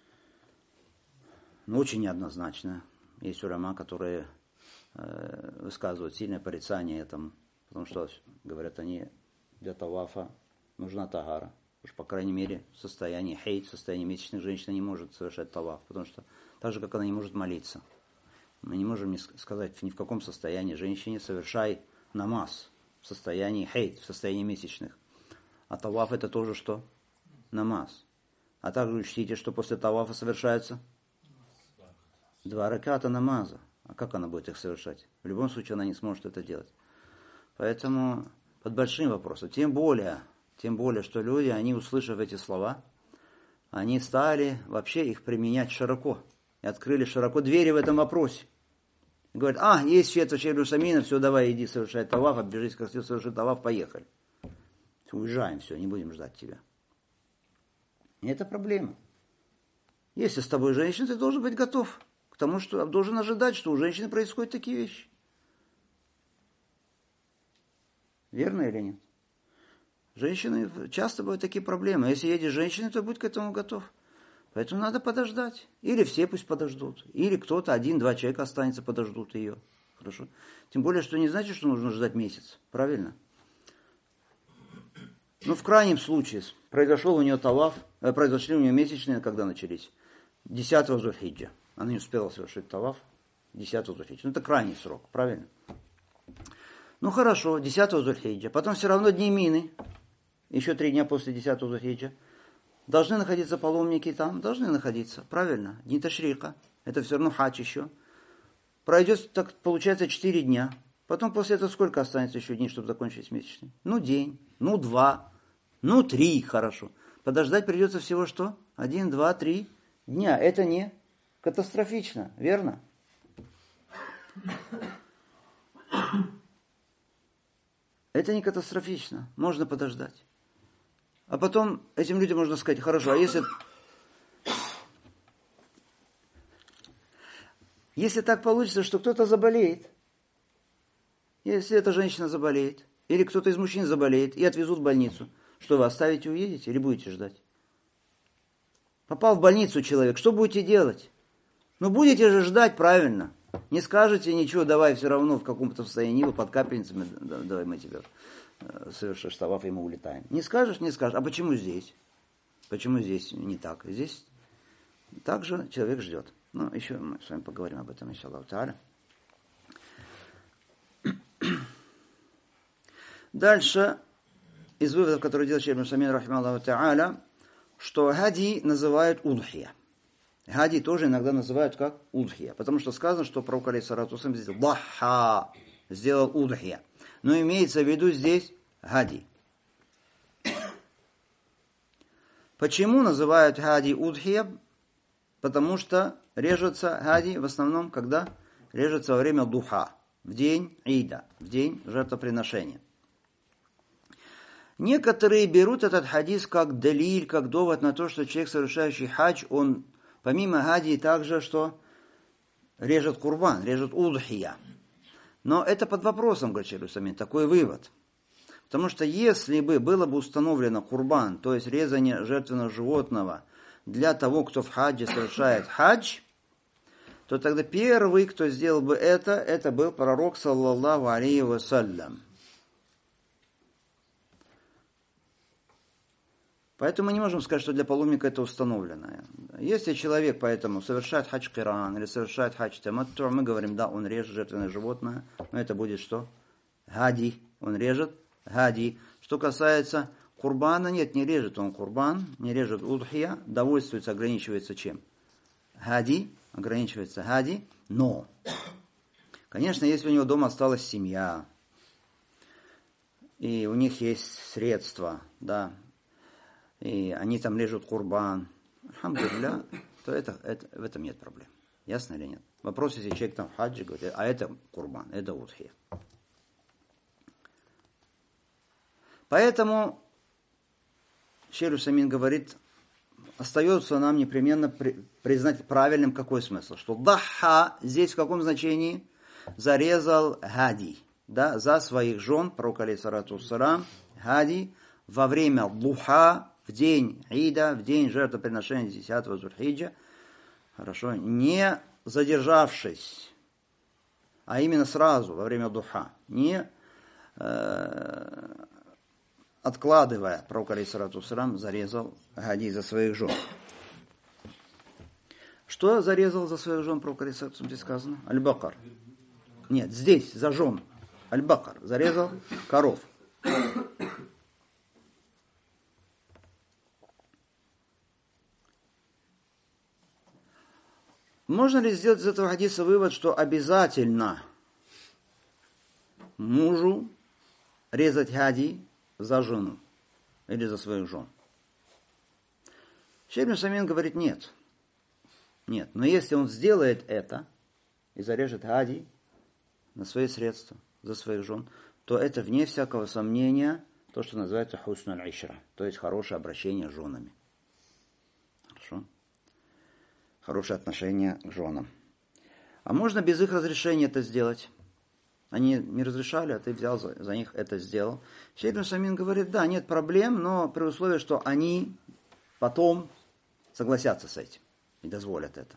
но очень неоднозначно. Есть улама, которые э, высказывают сильное порицание этому, потому что, говорят они, для тавафа нужна тагара. Уж, по крайней мере, в состоянии хейт, в состоянии месячных женщина не может совершать таваф, потому что так же, как она не может молиться. Мы не можем сказать ни в каком состоянии женщине совершай намаз в состоянии хейт, в состоянии месячных. А таваф это тоже что? Намаз. А также учтите, что после тавафа совершается два раката намаза. А как она будет их совершать? В любом случае она не сможет это делать. Поэтому под большим вопросом. Тем более, тем более, что люди, они, услышав эти слова, они стали вообще их применять широко. И открыли широко двери в этом вопросе. И говорят, а, есть фетва Шейха Усаймина, все, давай, иди совершай таваф, оббежись, как ты соверши таваф, поехали. Уезжаем, все, не будем ждать тебя. И это проблема. Если с тобой женщина, ты должен быть готов к тому, что должен ожидать, что у женщины происходят такие вещи. Верно или нет? Женщины, часто бывают такие проблемы. Если едешь с женщиной, то будь к этому готов. Поэтому надо подождать. Или все пусть подождут. Или кто-то, один-два человека останется, подождут ее. Хорошо? Тем более, что не значит, что нужно ждать месяц. Правильно? Ну, в крайнем случае, произошел у нее таваф, э, произошли у нее месячные, когда начались? десятого Зульхиджа. Она не успела совершить таваф десятого Зульхиджа. Ну, это крайний срок, правильно? Ну, хорошо, десятого Зульхиджа. Потом все равно дни мины, еще три дня после десятого Зульхиджа. Должны находиться паломники там? Должны находиться, правильно? Дни Ташрика. Это все равно хадж еще. Пройдет, так получается, четыре дня. Потом после этого сколько останется еще дней, чтобы закончить месячный? Ну, день, ну, два, ну, три, хорошо. Подождать придется всего что? Один, два, три дня. Это не катастрофично, верно? Это не катастрофично. Можно подождать. А потом этим людям можно сказать, хорошо, а если... Если так получится, что кто-то заболеет, если эта женщина заболеет, или кто-то из мужчин заболеет и отвезут в больницу, что вы оставите и уедете или будете ждать? Попал в больницу человек, что будете делать? Ну, будете же ждать, правильно. Не скажете ничего, давай все равно в каком-то состоянии, вы под капельницами, давай мы тебя совершишь таваф, и мы улетаем. Не скажешь, не скажешь. А почему здесь? Почему здесь не так? Здесь также человек ждет. Ну, еще мы с вами поговорим об этом, иншаллаху тааля. Дальше, из выводов, которые делает Шейх Усаймин, рахимахуллаху тааля, что хади называют удхия. Хади тоже иногда называют как удхия, потому что сказано, что пророк алейхиссалату вассалям сделал дахха, сделал удхия. Но имеется в виду здесь хади. Почему называют хади удхия? Потому что режется хади в основном, когда режется во время духа, в день ида, в день жертвоприношения. Некоторые берут этот хадис как далиль, как довод на то, что человек, совершающий хадж, он помимо хади также, что режет курбан, режет удхия. Но это под вопросом, говорит Шейх Усаймин, такой вывод. Потому что если бы было бы установлено курбан, то есть резание жертвенного животного для того, кто в хаджи совершает хадж, то тогда первый, кто сделал бы это, это был пророк, саллаллаху алейхи вассалям. Поэтому мы не можем сказать, что для паломника это установлено. Если человек поэтому совершает хадж киран или совершает хадж таматту, мы говорим, да, он режет жертвенное животное, но это будет что? Хади. Он режет хади. Что касается курбана, нет, не режет он курбан, не режет удхия, довольствуется, ограничивается чем? Хади, ограничивается хади, но, конечно, если у него дома осталась семья, и у них есть средства, да, и они там режут курбан, алхамдулилля, то это, это, в этом нет проблем. Ясно или нет? Вопрос, если человек там в хаджи говорит, а это курбан, это удхия. Поэтому Шейх Усаймин говорит, остается нам непременно при, признать правильным какой смысл? Что дахха здесь в каком значении? Зарезал хади, да, за своих жен, пророк алейхиссалату вассалам, хади, во время духа, в день Ида, в день жертвоприношения десятого Зульхиджа, хорошо, не задержавшись, а именно сразу, во время духа, не э, откладывая, пророк алейхиссалату вассалам зарезал хади за своих жен. Что зарезал за своих жен пророк алейхиссалату вассалам, здесь сказано? Аль-Бакар. Нет, здесь за жен. Аль-Бакар зарезал коров. Можно ли сделать из этого хадиса вывод, что обязательно мужу резать хади за жену или за своих жен? Шейх ибн Усаймин говорит нет. Нет, но если он сделает это и зарежет хади на свои средства, за своих жен, то это вне всякого сомнения то, что называется хусн аль-ишра, то есть хорошее обращение с женами. Хорошо? Хорошее отношение к женам. А можно без их разрешения это сделать? Они не разрешали, а ты взял за, за них это сделал. Шейх ибн Усаймин говорит, да, нет проблем, но при условии, что они потом согласятся с этим и дозволят это.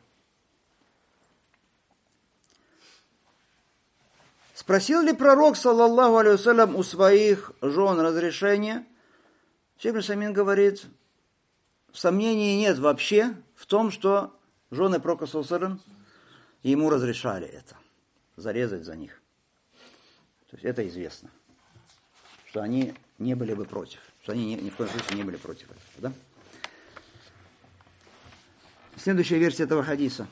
Спросил ли пророк, саллаллаху алейхи вассалям, у своих жен разрешения? Шейх ибн Усаймин говорит, сомнений нет вообще в том, что жены пророка, саллаллаху алейхи вассалям, ему разрешали это, зарезать за них. То есть это известно, что они не были бы против, что они ни, ни в коем случае не были против этого. Да? Следующая версия этого хадиса.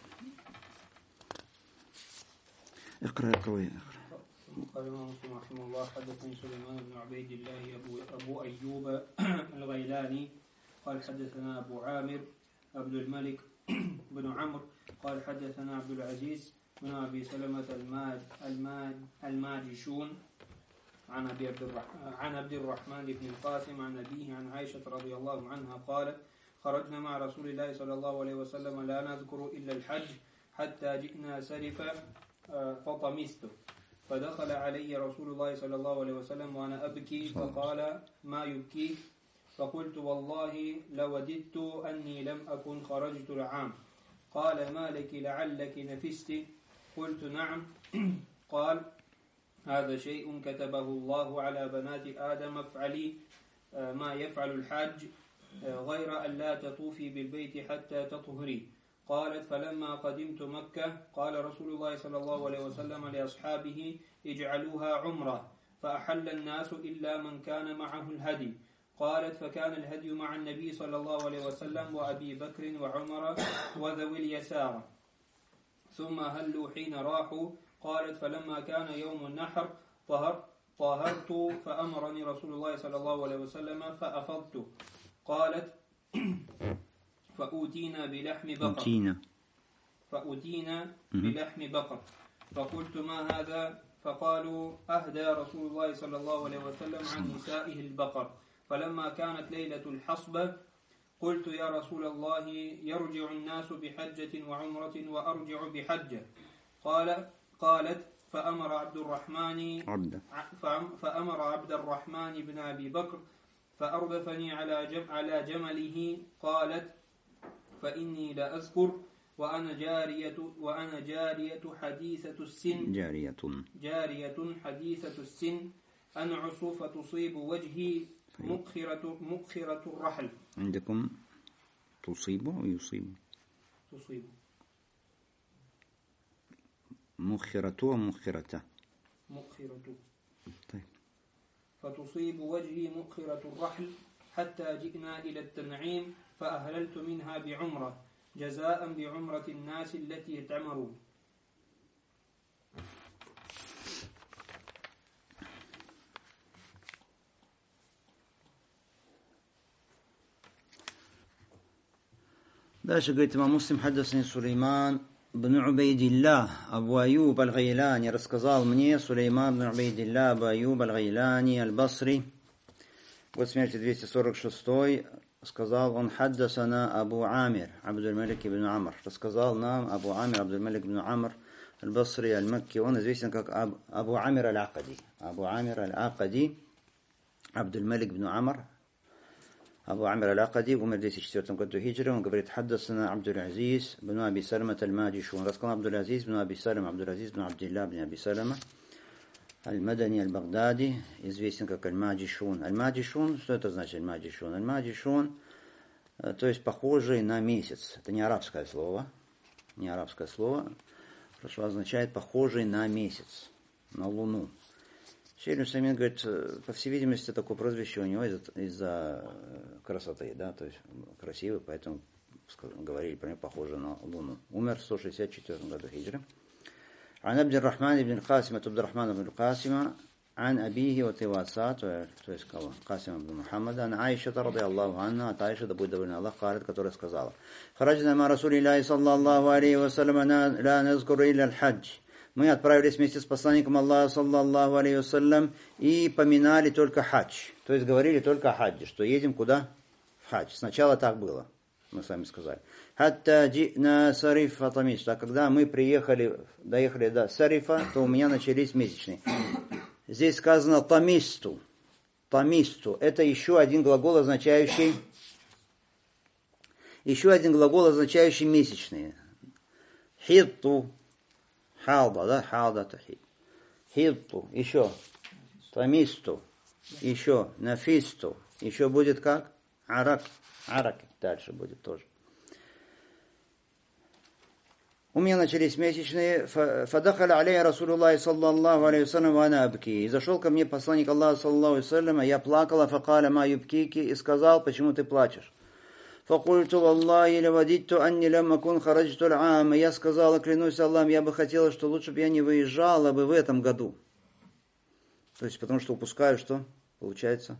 قال الإمام مسلم رحمه الله حدثني سليمان بن عبيد الله أبو, أبو أيوب الغيلاني قال حدثنا أبو عامر عبد الملك بن عمرو قال حدثنا عبد العزيز بن أبي سلمة الماد الماد الماجشون عن أبي عبد الرحمن عن عبد الرحمن بن القاسم عن أبيه عن عائشة رضي الله عنها قالت خرجنا مع رسول الله صلى الله عليه وسلم لا نذكر إلا الحج حتى جئنا سرفا فطمست فدخل علي رسول الله صلى الله عليه وسلم وأنا أبكي فقال ما يبكيك فقلت والله لوددت أني لم أكن خرجت العام قال ما لك لعلك نفست قلت نعم قال هذا شيء كتبه الله على بنات آدم افعلي ما يفعل الحاج غير أن لا تطوفي بالبيت حتى تطهري قالت فلما قدمت مكة قال رسول الله صلى الله عليه وسلم لأصحابه اجعلوها عمرة فأحل الناس إلا من كان معه الهدي قالت فكان الهدي مع النبي صلى الله عليه وسلم وأبي بكر وعمر وذوي اليسار ثم هلوا حين راحوا قالت فلما كان يوم النحر طهر طهرت فأمرني رسول الله صلى الله عليه وسلم فأفضت قالت فأوتينا بلحم بقر فأوتينا بلحم بقر فقلت ما هذا فقالوا أهدى رسول الله صلى الله عليه وسلم عن نسائه البقر فلما كانت ليلة الحصبة قلت يا رسول الله يرجع الناس بحجة وعمرة وأرجع بحجة قال قالت فأمر عبد الرحمن عبد. فأمر عبد الرحمن بن أبي بكر فأردفني على جم على جمله قالت فإني لا أذكر وأنا جارية وأنا جارية حديثة السن جارية جارية حديثة السن أنعس فتصيب وجهي مؤخرة مؤخرة الرحل. عندكم تصيب أو يصيب؟ تصيب. مؤخرة ومؤخرة. مؤخرة. طيب. فتصيب وجهي مؤخرة الرحل حتى جئنا إلى التنعيم فأهللت منها بعمرة جزاء بعمرة الناس التي اعتمروا. داش قلت ما مسلم حدثني سليمان بن عبيد الله أبو أيوب الغيلاني рассказал мне Сулейман бн Убайдилlah Абу Аюб аль-Гайлани аль-Басри, год смерти двести сорок шестой, сказал он: «Хаддасана Абу Амир Абдуль-Малик ибн Амр». Рассказал нам Абу Амир Абдуль-Малик ибн Амр аль-Басри аль-Макки. Он известен как Аб, Абу Амир аль-Акади. Абу Амир аль-Акади Абдуль-Малик ибн Амр. Абу Амир аль-Акади умер в двести четвёртом году хиджры. Он говорит: «Хаддасана Абдуль-Азиз бн Аби Салама аль-Маджишун». Рассказал Абдуль-Азиз бн Аби Салама, Абдуль-Азиз бн Абдилля бн Аби Салама аль-Мадани аль-Багдади, известен как аль-Маджишун. Аль-Маджишун, что это значит аль-Маджишун? Аль-Маджишун, то есть похожий на месяц. Это не арабское слово, не арабское слово, что означает похожий на месяц, на луну. Шейх Усаймин говорит, по всей видимости, такое прозвище у него из-за, из-за красоты, да, то есть красивый, поэтому говорили про него похоже на луну. Умер в сто шестьдесят четвёртом году хиджры. عن عبد الرحمن بن القاسم عبد الرحمن بن القاسم عن أبيه وتواسات قاسم بن محمد عن عائشة رضي الله عنها عائشة будет довольна Allah قالت, которая сказала: خرجنا مع رسول الله صلى الله عليه وسلم لا نذكر إلا الحج. Мы отправились вместе с посланником Аллаха саллаллаху алейхи вассалям и поминали только хадж. То есть говорили только о хаджи, что едем куда? В хадж. Сначала так было, мы с вами сказали. Хатта джина сарифа тамис. А когда мы приехали, доехали до Сарифа, то у меня начались месячные. Здесь сказано тамисту. Тамисту. Это еще один глагол, означающий еще один глагол, означающий месячные. Хитту. Халда, да? Халда тахид. Хитту. Еще. Тамисту. Еще. Нафисту. Еще будет как? Арак. Арак. Дальше будет тоже. У меня начались месячные. Фадахаля алейя Расулуллахи саллаллаху алейхи вассалям ва ана абки. И зашел ко мне посланник Аллаха саллаллаху алейхи вассалям, а я плакала, факаля ма юбкики, и сказал: почему ты плачешь? Факульту валлахи лавадитту анни лям акун хараджту аль-аам. Я сказала, клянусь Аллахом, я бы хотела, что лучше бы я не выезжала бы в этом году. То есть, потому что упускаю, что получается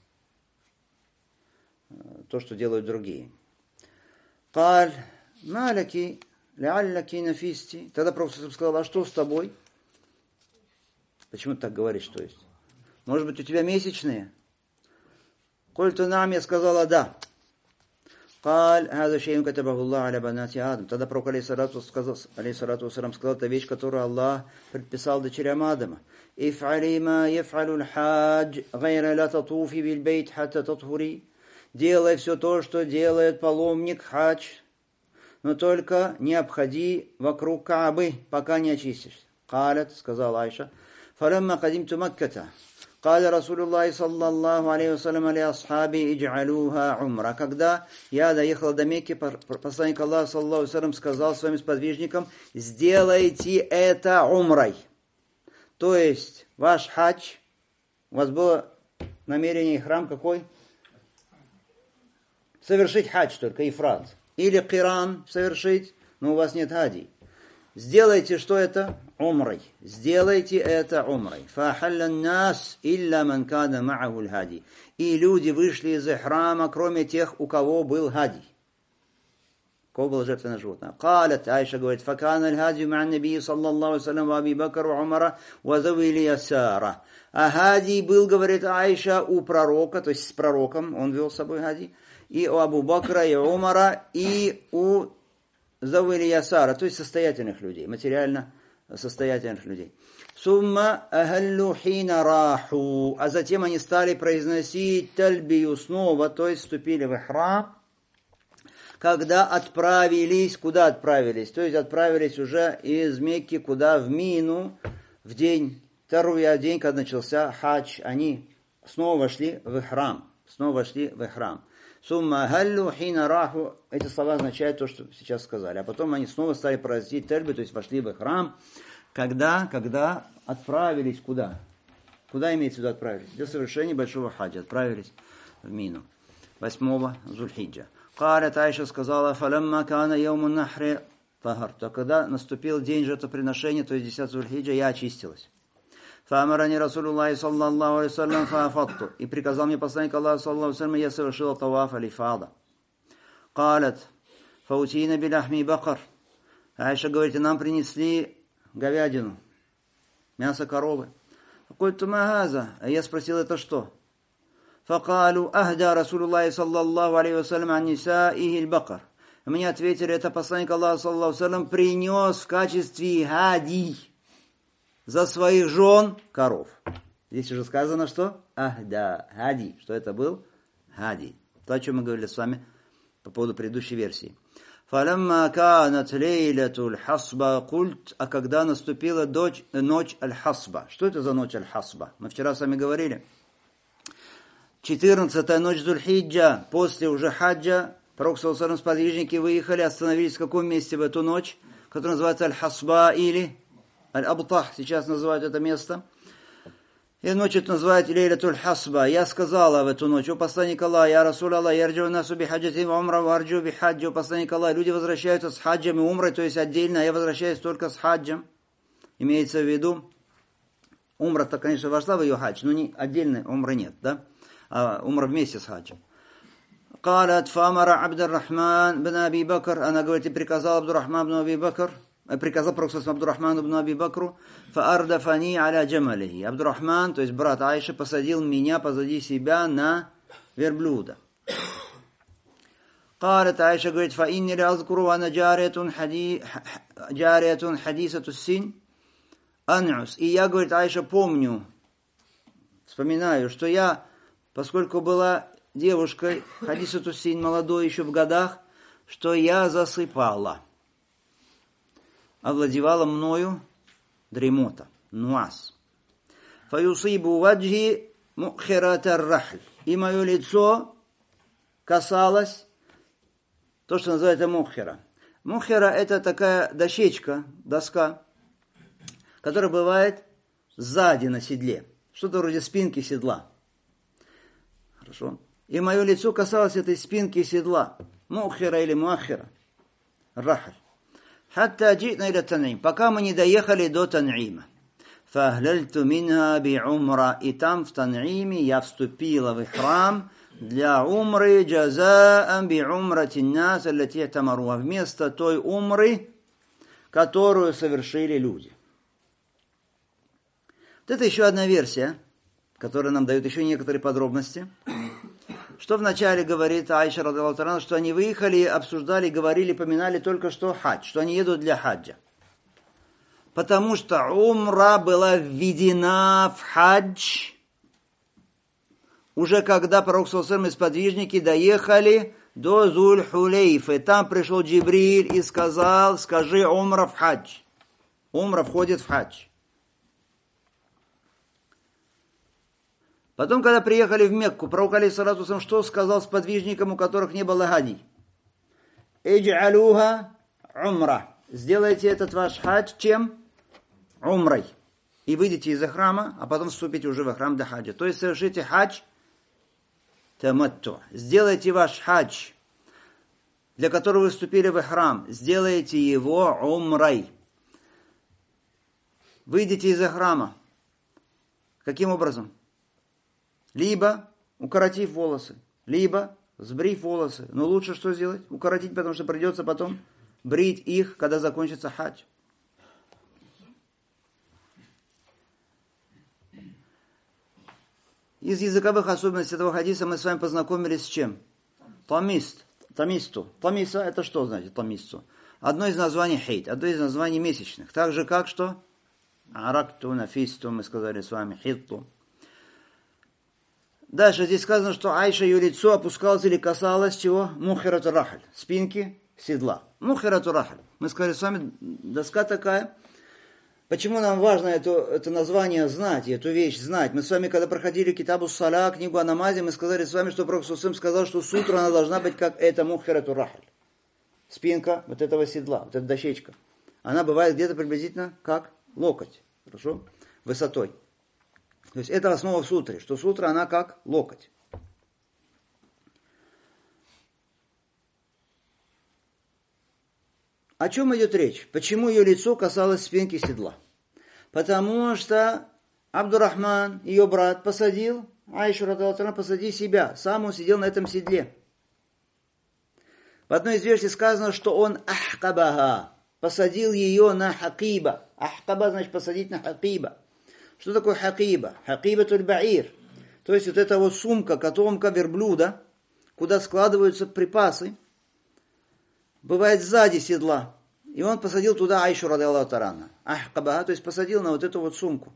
то, что делают другие. Каль маляки лялляки нафисти. Тогда Пророк сказал: а что с тобой? Почему ты так говоришь, то есть? Может быть, у тебя месячные? Кольту нам, я сказала: да. Каль хаза шейн катабаху Аллах аля банати Адам. Тогда Пророк алейхиссалату вассалам сказал: это вещь, которую Аллах предписал дочерям Адама. Иф'али ма яф'алу аль-хадж гайра ла татуфи бил бейт хатта татхури. Делай все то, что делает паломник хадж, но только не обходи вокруг Каабы, пока не очистишься. Калят, сказал Айша, фалямма кадимту Макката. Каля Расулуллахи саллаллаху алейхи вассалям али асхаби идж'алуха умра. Когда я доехал до Мекки, посланник Аллаха саллаллаху алейхи вассалям сказал своим сподвижникам: сделайте это умрой. То есть ваш хадж, у вас было намерение и храм какой? Совершить хадж только, ифрад. Или киран совершить, но у вас нет хади. Сделайте, что это? Умрой. Сделайте это умрой. Фахаллян нас илля ман кана ма'аху аль-хади. И люди вышли из ихрама, кроме тех, у кого был хади. У кого было жертвенное животное. Калят, Айша говорит: факана аль-хади ма'ан наби саллаллаху алейхи вассалям ва Аби Бакр ва Умара ва завили ясара. А хади был, говорит Айша, у пророка, то есть с пророком, он вел с собой хади, и у Абу Бакра, и у Умара, и у Завили Ясара, то есть состоятельных людей, материально состоятельных людей. Сумма ахаллу хина раху. А затем они стали произносить тальбию снова, то есть вступили в ихрам, когда отправились, куда отправились? То есть отправились уже из Мекки куда? В Мину, в день, второй день, когда начался хадж, они снова вошли в ихрам, снова вошли в ихрам. Сумма галлю хина раху. Эти слова означают то, что сейчас сказали. А потом они снова стали произносить тельбы, то есть вошли в храм. Когда? Когда отправились куда? Куда имеется в виду отправились? Для совершения большого хаджа. Отправились в Мину. Восьмого Зульхиджа. Калят, Айша сказала: фалямма кана яумун нахри тахарту. Когда наступил день жертвоприношения, то есть десятого Зульхиджа, я очистилась. Фаамарани Расулуллахи саллаллаху алейхи вассалям фаафатту. И приказал мне посланник Аллаха саллаллаху алейхи вассалям, я совершил таваф алифада. Калят, фаутина биляхми бакар. Айша говорит: и нам принесли говядину, мясо коровы. Культу магаза. А я спросил: это что? فقالوا أهدى رسول الله صلى الله عليه وسلم عن نسائه البقر. Мне ответили, это посланник Аллаха саллаллаху алейхи ва саллям принес в качестве хади за своих жен коров. Здесь уже сказано, что ахда, хади, что это был хади. То, о чем мы говорили с вами по поводу предыдущей версии. فَلَمَّا كَانَتْ لَيْلَةُ الْحَصْبَةِ قُلْتُ. А когда наступила ночь, ночь аль-хасба. Что это за ночь аль-хасба? Мы вчера с вами говорили. четырнадцатая ночь Зуль-Хиджа, после уже хаджа, пророк саллаллаху алейхи ва саллям, сподвижники выехали, остановились в каком месте в эту ночь, которая называется аль-хасба или аль-абтах, сейчас называют это место. И ночь это называют лейлятуль хасба. Я сказала в эту ночь: о посланник Аллаха, я Расул Аллах, я арджу насу би хаджати ва умра ва арджу би хаджи. О посланник Аллаха, люди возвращаются с хаджем и умрой, то есть отдельно, а я возвращаюсь только с хаджем. Имеется в виду, умра-то, конечно, вошла в ее хадж, но не отдельно умры нет, да? А умра вместе с хаджем. قالت فامر عبد الرحمن بن ابي بكر. Она говорит, и приказал Абдуррахман бн Аби Бакр, приказал пророк Абдуррахману бн Аби Бакру, фаардафани аля джамалихи. Абдуррахман, то есть брат Айши, посадил меня позади себя на верблюда. قالت Айша говорит, فإني لأذكر وأنا جارية حدي جارية حديثة السن أنعس. И я, говорит, Айша, помню, вспоминаю, что я, поскольку была девушкой, хадисату син, молодой еще в годах, что я засыпала. Овладевала мною дремота, нуас. Фаюсибу ваджи мухиратар рахль. И мое лицо касалось то, что называется мухира. Мухира — это такая дощечка, доска, которая бывает сзади на седле. Что-то вроде спинки седла. Хорошо. И мое лицо касалось этой спинки седла. Мухира или муахира. Рахль. Хатта джитна иля Тан'им. Пока мы не доехали до Тан'има. Фахлальту минха би умра. И там в Тан'име я вступила в ихрам для умры джазаан би умрати нас аллати тамаруа. Вместо той умры, которую совершили люди. Вот это еще одна версия, которая нам дает еще некоторые подробности. Что вначале говорит Айша, радхиаллаху анха, что они выехали, обсуждали, говорили, поминали только что хадж, что они едут для хаджа. Потому что умра была введена в хадж, уже когда пророк саллаллаху алейхи ва саллям и сподвижники доехали до Зуль-Хулейфы. Там пришел Джибриль и сказал: скажи умра в хадж. Умра входит в хадж. Потом, когда приехали в Мекку, пророк алейхиссалату вассалям что сказал сподвижникам, у которых не было хади? Идж'алуха умра. Сделайте этот ваш хадж чем? Умрой. И выйдите из храма, а потом вступите уже в храм для хаджа. То есть совершите хадж таматту. Сделайте ваш хадж, для которого вы вступили в храм. Сделайте его умрой. Выйдите из храма. Каким образом? Либо укоротив волосы, либо сбрив волосы. Но лучше что сделать? Укоротить, потому что придется потом брить их, когда закончится хадж. Из языковых особенностей этого хадиса мы с вами познакомились с чем? Тамист. Тамисту. Тамиса — это что значит тамисту? Одно из названий хейт, одно из названий месячных. Так же, как что? Аракту, нафисту, мы сказали с вами, хитту. Дальше здесь сказано, что Айша, ее лицо опускалось или касалось чего? Мухирату рахль. Спинки седла. Мухирату рахль. Мы сказали с вами, доска такая. Почему нам важно это, это название знать, эту вещь знать? Мы с вами, когда проходили Китабу Саля, книгу о намазе, мы сказали с вами, что пророк Сусым сказал, что сутра она должна быть как эта мухирату рахль. Спинка вот этого седла, вот эта дощечка. Она бывает где-то приблизительно как локоть. Хорошо? Высотой. То есть это основа в сутре, что сутра она как локоть. О чем идет речь? Почему ее лицо касалось спинки седла? Потому что Абдуррахман, ее брат, посадил, Айшу, радхиаллаху анха, посади себя. Сам он сидел на этом седле. В одной из версий сказано, что он ахкабаха, посадил ее на хакиба. Ахкаба значит посадить на хакиба. Что такое хакиба? Хакиба туль баир. То есть вот эта вот сумка, котомка верблюда, куда складываются припасы, бывает сзади седла. И он посадил туда Айшу радиаллаху та'ала. Ахкабаха, то есть посадил на вот эту вот сумку.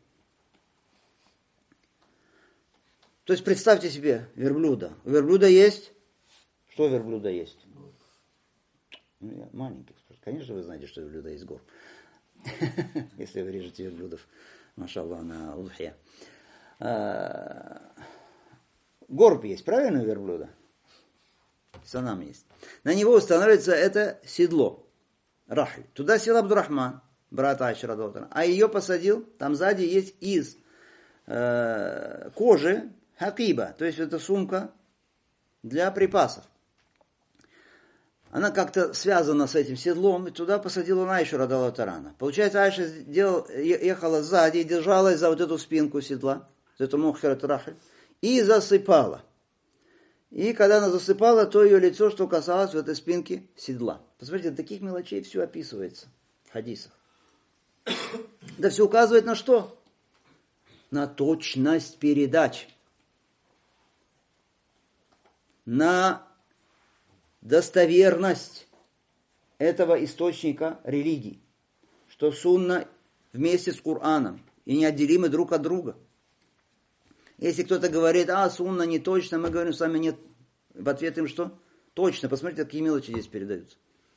То есть представьте себе верблюда. У верблюда есть... Что у верблюда есть? Ну, я маленький. Конечно, вы знаете, что у верблюда есть горб. Если вы режете верблюдов, машаллах, на удхия. Горб есть, правильно, у верблюда? Санам есть. На него устанавливается это седло. Рахль. Туда сел Абдурахман, брат Айши радиаллаху та'ала. А ее посадил, там сзади есть из э, кожи хакиба. То есть это сумка для припасов. Она как-то связана с этим седлом, и туда посадил он Айшу радиаллаху та'ала. Получается, Айша делал, ехала сзади и держалась за вот эту спинку седла, за эту муххират рахль, и засыпала. И когда она засыпала, то ее лицо, что касалось в этой спинке седла. Посмотрите, до таких мелочей все описывается в хадисах. Да все указывает на что? На точность передач. На достоверность этого источника религии. Что сунна вместе с Кораном и неотделимы друг от друга. Если кто-то говорит, а, сунна не точно, мы говорим с вами нет. В ответ им что? Точно. Посмотрите, какие мелочи здесь передаются.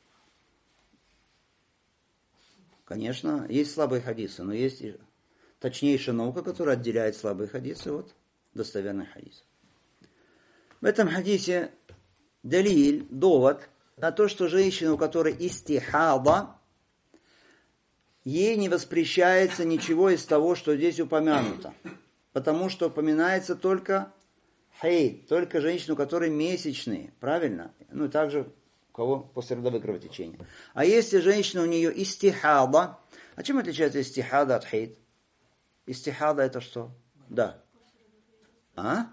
Конечно, есть слабые хадисы, но есть и точнейшая наука, которая отделяет слабые хадисы от достоверных хадисов. В этом хадисе далиль, довод на то, что женщина, у которой истихада, ей не воспрещается ничего из того, что здесь упомянуто. Потому что упоминается только хейд, только женщина, у которой месячные, правильно? Ну и также у кого послеродовое кровотечение. А если женщина, у нее истихада, а чем отличается истихада от хейд? Истихада это что? Да. А?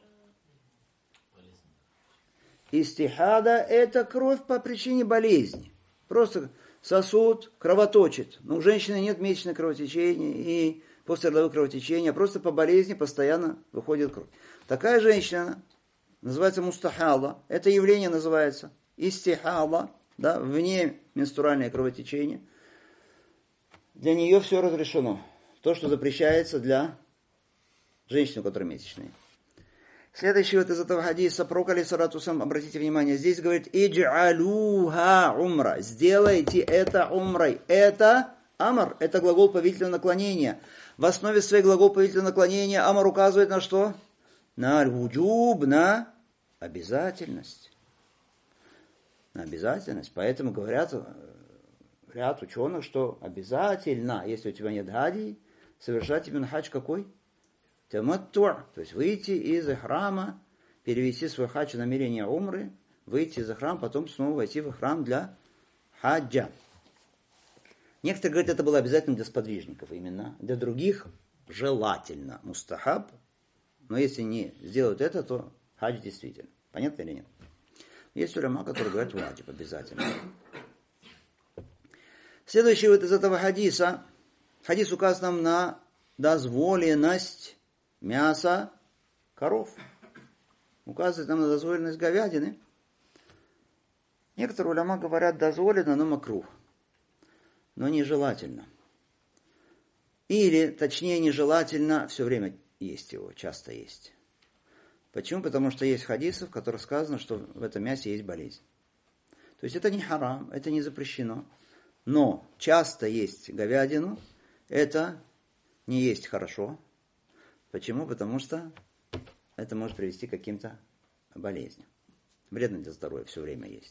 Истихада это кровь по причине болезни. Просто сосуд кровоточит. Но у женщины нет месячного кровотечения и послеродовое кровотечение, просто по болезни постоянно выходит кровь. Такая женщина называется мустахала. Это явление называется истихала, да, вне менструальное кровотечение. Для нее все разрешено. То, что запрещается для женщины, у которой месячные. Следующий вот из этого хадиса, пророк алейхиссалату вассалям, обратите внимание, здесь говорит, идж'алуха умра, сделайте это умрой. Это амар, это глагол повелительного наклонения. В основе своей глагол повелительного наклонения амар указывает на что? На аль-вуджуб, на обязательность. На обязательность. Поэтому говорят ряд ученых, что обязательно, если у тебя нет хади, совершать именно хадж какой? Таматту, то есть выйти из храма, перевести свой хадж в намерение умры, выйти из храма, потом снова войти в храм для хаджа. Некоторые говорят, это было обязательно для сподвижников именно, для других желательно мустахаб, но если не сделают это, то хадж действительно. Понятно или нет? Есть уляма, которые говорят ваджиб обязательно. Следующий вот из этого хадиса, хадис указывает нам на дозволенность мяса коров. Указывает нам на дозволенность говядины. Некоторые уляма говорят дозволено, но макрух. Но нежелательно. Или, точнее, нежелательно все время есть его, часто есть. Почему? Потому что есть хадисы, в которых сказано, что в этом мясе есть болезнь. То есть это не харам, это не запрещено. Но часто есть говядину, это не есть хорошо. Почему? Потому что это может привести к каким-то болезням. Вредно для здоровья все время есть.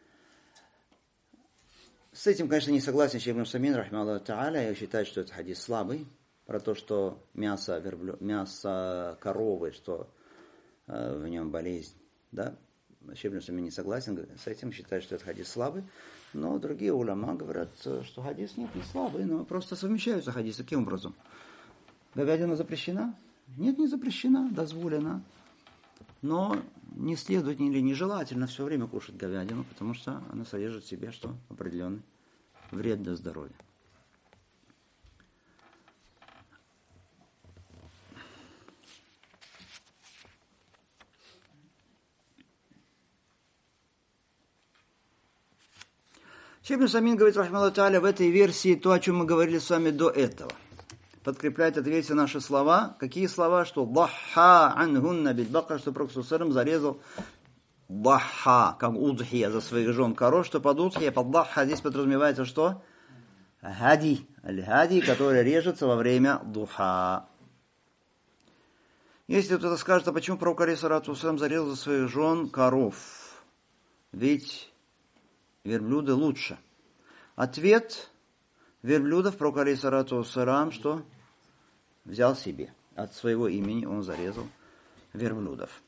С этим, конечно, не согласен Шейх ибн Усаймин, рахимахуллаху та'аля. Я считаю, что это хадис слабый. Про то, что мясо, верблю... мясо коровы, что э, в нем болезнь. Да? Шейх ибн Усаймин не согласен с этим. Считает, что это хадис слабый. Но другие уляма говорят, что хадис нет, не слабый, но просто совмещаются хадисы. Каким образом? Говядина запрещена? Нет, не запрещена, дозволена. Но не следует или нежелательно все время кушать говядину, потому что она содержит в себе что? Определенный вред для здоровья. Шейх ибн Усаймин говорит, рахмаллаху тааля, в этой версии то, о чем мы говорили с вами до этого. Подкрепляет эта версия наши слова. Какие слова? Что «Дахха ангунна биль-бакар», что Пророк ﷺ зарезал «Дахха», как удхия за своих жен коров, что под удхия, под «Дахха» здесь подразумевается что? Хади, аль-хади, который режется во время духа. Если кто-то скажет, а почему Пророк алейхиссалату вассалям зарезал за своих жен коров? Ведь верблюды лучше. Ответ: верблюдов Пророк алейхиссалату вассалям что? Взял себе. От своего имени он зарезал верблюдов.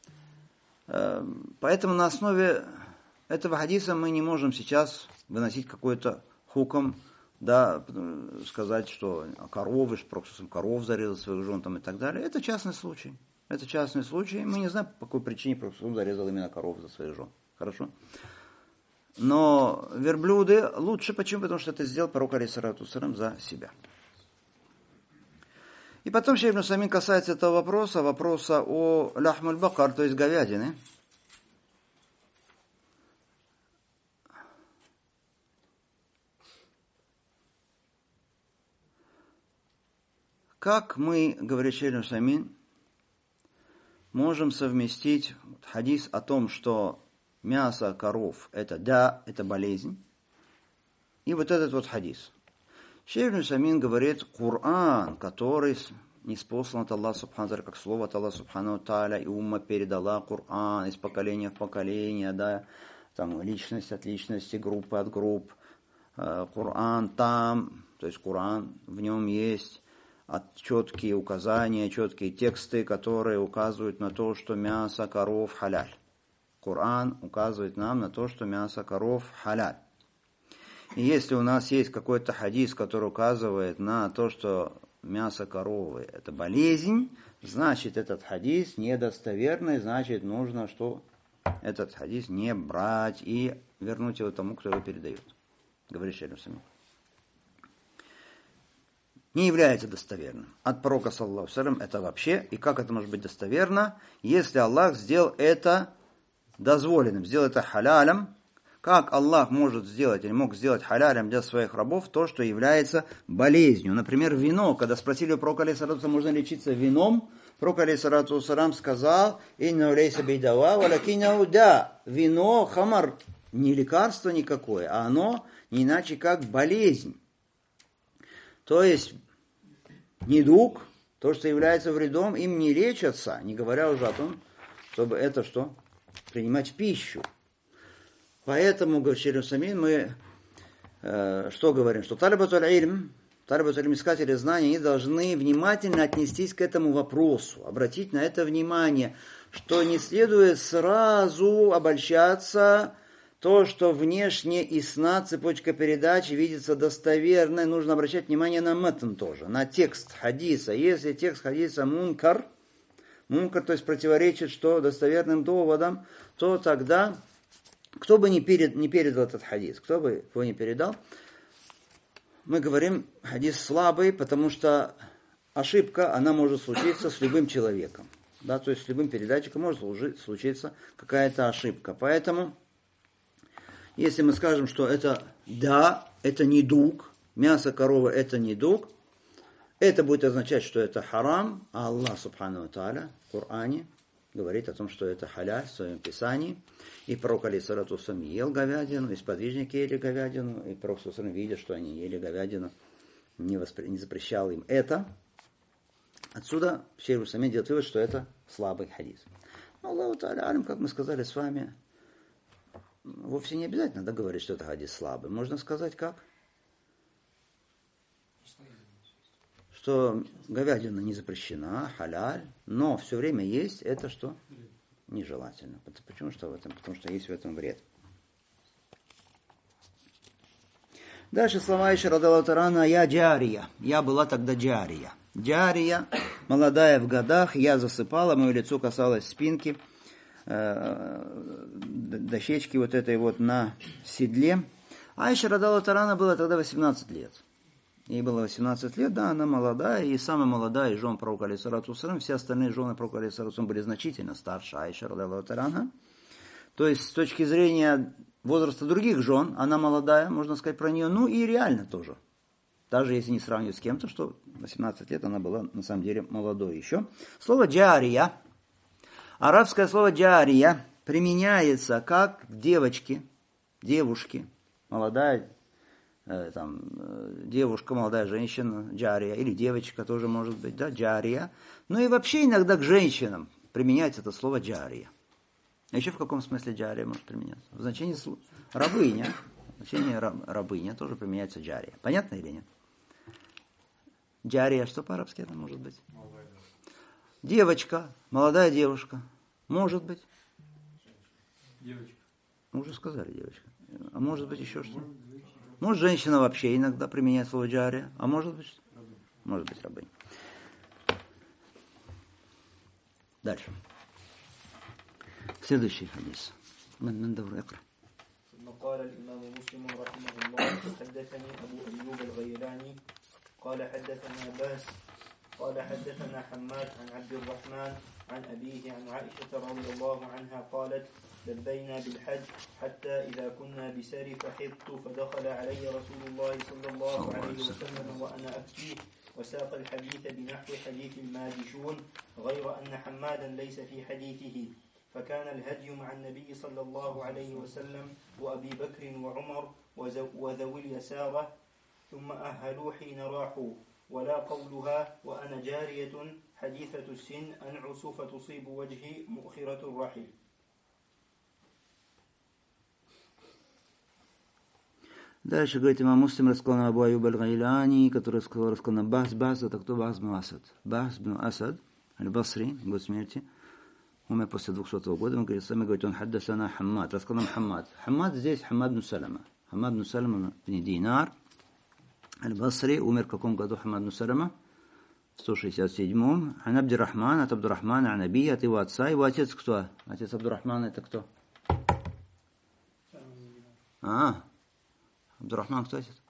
Поэтому на основе этого хадиса мы не можем сейчас выносить какой-то хуком, да, сказать, что коровы, что Пророк коров зарезал своих жен там, и так далее. Это частный случай. Это частный случай. Мы не знаем, по какой причине Пророк зарезал именно коров за своих жен. Хорошо? Но верблюды лучше. Почему? Потому что это сделал Пророк алейхиссалату вассалям за себя. И потом Шейх ибн Усаймин касается этого вопроса, вопроса о ляхмуль бакар, то есть говядины. Как мы, говорит Шейх ибн Усаймин, можем совместить хадис о том, что мясо коров это да, это болезнь, и вот этот вот хадис. Шейх ибн Усаймин говорит, Коран, который ниспослан от Аллаха Субхану Тааля, как слово от Аллаха Субхану Тааля, и умма передала Коран из поколения в поколение, да, там личность от личности, группа от групп, Коран там, то есть Коран, в нем есть четкие указания, четкие тексты, которые указывают на то, что мясо коров халяль. Коран указывает нам на то, что мясо коров халяль. И если у нас есть какой-то хадис, который указывает на то, что мясо коровы это болезнь, значит этот хадис недостоверный, значит нужно, что этот хадис не брать и вернуть его тому, кто его передает. Говорит Шейх ибн Усаймин. Не является достоверным. От пророка, саллаллаху алейхи ва саллям, это вообще, и как это может быть достоверно, если Аллах сделал это дозволенным, сделал это халялем. Как Аллах может сделать или мог сделать халялем для своих рабов то, что является болезнью? Например, вино. Когда спросили у пророка, алейхиссалату, можно лечиться вином, пророк, алейхиссалату вассалям, сказал, «Инна лейса бидава, валакинау да». Вино, хамар, не лекарство никакое, а оно не иначе как болезнь. То есть, недуг, то, что является вредом, им не лечатся, не говоря уже о том, чтобы это что? Принимать в пищу. Поэтому, говорит Шейх ибн Усаймин, мы э, что говорим? Что талибатуль ильм, талибатуль ильм, искатели знаний, они должны внимательно отнестись к этому вопросу, обратить на это внимание, что не следует сразу обольщаться, то, что внешне исна, цепочка передачи, видится достоверной, нужно обращать внимание на матн тоже, на текст хадиса. Если текст хадиса мункар, мункар, то есть противоречит что достоверным доводам, то тогда... Кто бы не, перед, не передал этот хадис, кто бы его не передал, мы говорим, хадис слабый, потому что ошибка, она может случиться с любым человеком. Да, то есть с любым передатчиком может случиться какая-то ошибка. Поэтому, если мы скажем, что это да, это недуг, мясо коровы это недуг, это будет означать, что это харам, а Аллах Субхану Тааля в Коране говорит о том, что это халяль в своем писании. И пророк, алейхиссалату вассалям, ел говядину, и сподвижники ели говядину, и пророк, алейхиссалам, видя, что они ели говядину, не, воспри... не запрещал им это. Отсюда Шейх ибн Усаймин делает вывод, что это слабый хадис. Но Аллаху Тааля алим, как мы сказали с вами, вовсе не обязательно надо говорить, что это хадис слабый. Можно сказать как? Что говядина не запрещена, халяль, но все время есть это что? Нежелательно. Почему что в этом? Потому что есть в этом вред. Дальше слова Аиши радиаллаху та'ала, я джария. Я была тогда джария. Джария, молодая в годах, я засыпала, мое лицо касалось спинки, э, дощечки вот этой вот на седле. Аиша радиаллаху та'ала было тогда восемнадцать лет. Ей было восемнадцать лет, да, она молодая, и самая молодая из жен пророка, алейхиссалату вассалям, все остальные жены пророка, алейхиссалату вассалям, были значительно старше Аиши, радиаллаху та'ала. То есть, с точки зрения возраста других жен, она молодая, можно сказать про нее, ну и реально тоже. Даже если не сравнивать с кем-то, что восемнадцать лет она была на самом деле молодой еще. Слово «джария», арабское слово «джария» применяется как к девочке, девушке, молодая э, там, э, девушка, молодая женщина, джария, или девочка тоже может быть, да, джария. Ну и вообще иногда к женщинам применяется это слово «джария». А еще в каком смысле джария может применяться? В значении рабыня. В значении рабыня тоже применяется джария. Понятно или нет? Джария, что по-арабски это может быть? Молодая девочка, молодая девушка. Может быть. Девочка. Мы уже сказали девочка. А может быть еще что? Может, женщина вообще иногда применяет слово джария. А может быть, может быть рабыня. Дальше. Следующий хадис. من من دور اقرأ. ثم قال الإمام مسلم رحمه الله حدثني أبو أيوب الغيلاني قال حدثنا باس قال حدثنا حماد عن عبد الرحمن عن أبيه عن عائشة رضي الله عنها قالت لبينا بالحج حتى إذا كنا بسرف حضت فدخل علي رسول الله صلى الله عليه وسلم وأنا أبكيه وساق الحديث بنحو حديث الماجشون غير أن حمادا ليس في حديثه فكان الهدي مع النبي صلى الله عليه وسلم وأبي بكر وعمر وذوي اليسارة ثم أهلوا حين راحوا ولا قولها وأنا جارية حديثة السن أنعس فتصيب وجهي مؤخرة الرحل. Дальше говорит имам Муслим, рассказал нам Абу Аюб аль-Гайлани, который сказал, рассказал нам Бахс. Бахс, это кто? Бахс бн Асад. Бахс бн Асад, аль-Басри, год смерти. Умер после двухсотого года. Он говорит, сами говорит, он хаддасана Хаммад. Рассказал нам Хаммад. Хаммад здесь Хаммад бн Салама. Хаммад бн Салама бн Динар. Аль-Басри умер в каком году Хаммад бн Салама? В сто шестьдесят седьмом. Ан Абдурахман, от Абдурахмана, ан Аби, от его отца. Его отец кто? Отец Абдурахмана это кто? А, Абдурахман кто отец?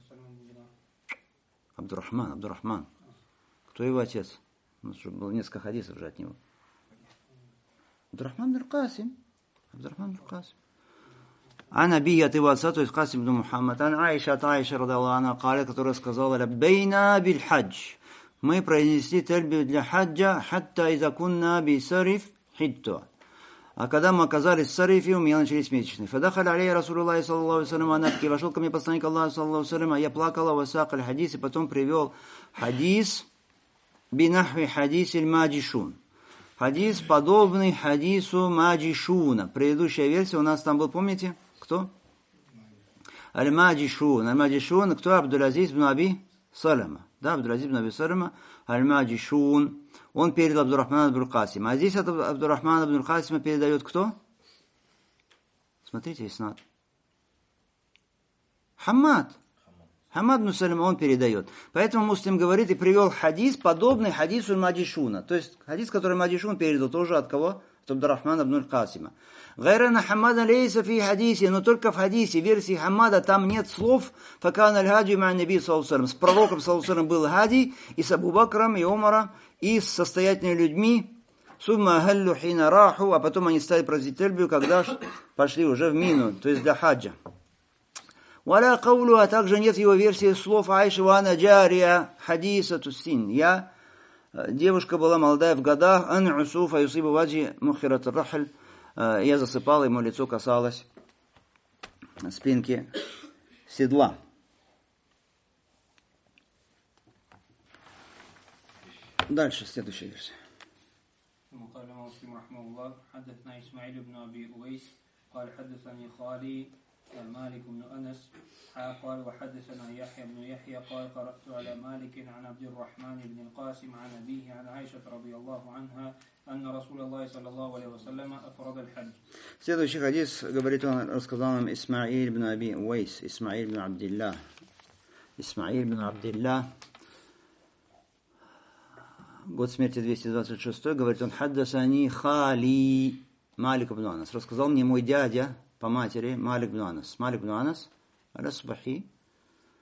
Абдурахман, Абдурахман. Кто его отец? Ну, чтобы было несколько хадисов же от него. Абдурахман бн Касим. Абдурахман бн Касим. Ан Аби, от его отца, то есть Касим бн Мухаммад. Ан Аиша, от Аиша, радаллаху анха, каля, которая сказала, лаббейна биль хадж. Мы произнесли тальбию для хаджа, хатта иза кунна би сариф хитту. А когда мы оказались в Сарифе, у меня начались месячные. Фадахаля алейя Расулуллахи саллаллаху алейхи ва саллям анабки. Вошел ко мне посланник Аллаха саллаллаху алейхи ва саллям, а я плакала, васак аль-хадис, и потом привел хадис бинахви хадис аль-маджишун. Хадис, подобный хадису маджишуна. Предыдущая версия у нас там был, помните, кто? Аль-маджишун. Аль-маджишун, кто? Абдул-Азиз бн Аби Салама. Да, Абдул-Азиз бн Аби Салама. Аль-маджишун. Он передал Абдурахмана бн Касим. А здесь от Абдурахмана бн Касима передает кто? Смотрите, иснад. Хаммад. Хаммад бн Салама он передает. Поэтому Муслим говорит и привел хадис, подобный хадису Маджишуна. То есть хадис, который Маджишун передал, тоже от кого? От Абдурахмана бн Касима. Гайрана Хаммада лейса фи хадисе, но только в хадисе, версии Хаммада, там нет слов факан аль-хаджи ма наби саллаллаху алейхи ва саллям. С пророком саллаллаху алейхи ва саллям был хади, и с Абу Бакром, и Умара, и с состоятельными людьми. Сумма ахаллю хина раху, а потом они стали производить тальбию, когда пошли уже в Мину, то есть для хаджа. Валя каулу, а также нет его версии слов Айши ва ана джария хадиса тусин. Я, девушка была молодая в годах, ан усуфа юсибу ваджи мухират рахль. Я засыпала, ему лицо касалось спинки седла. Дальше, следующая версия. قال مسلم رحمه الله حدثنا إسماعيل بن أبي أويس قال حدثني خالي مالك بن أنس قال وحدثنا يحيى بن يحيى قال قرأت على مالك عن عبد الرحمن بن القاسم عن أبيه عن عائشة رضي الله عنها أن رسول الله صلى الله عليه وسلم أفرض الحج. Следующий хадис, говорит он, рассказал нам Исмаиль бн Аби Уайс, Исмаиль бн Абдилlah. Исмаиль бн Абдилlah, год смерти двести двадцать шесть, говорит он, хаддасани хали Малик бн Анас. Рассказал мне мой дядя по матери Малик бн Анас. Малик бн Анас, аль-Асбахи,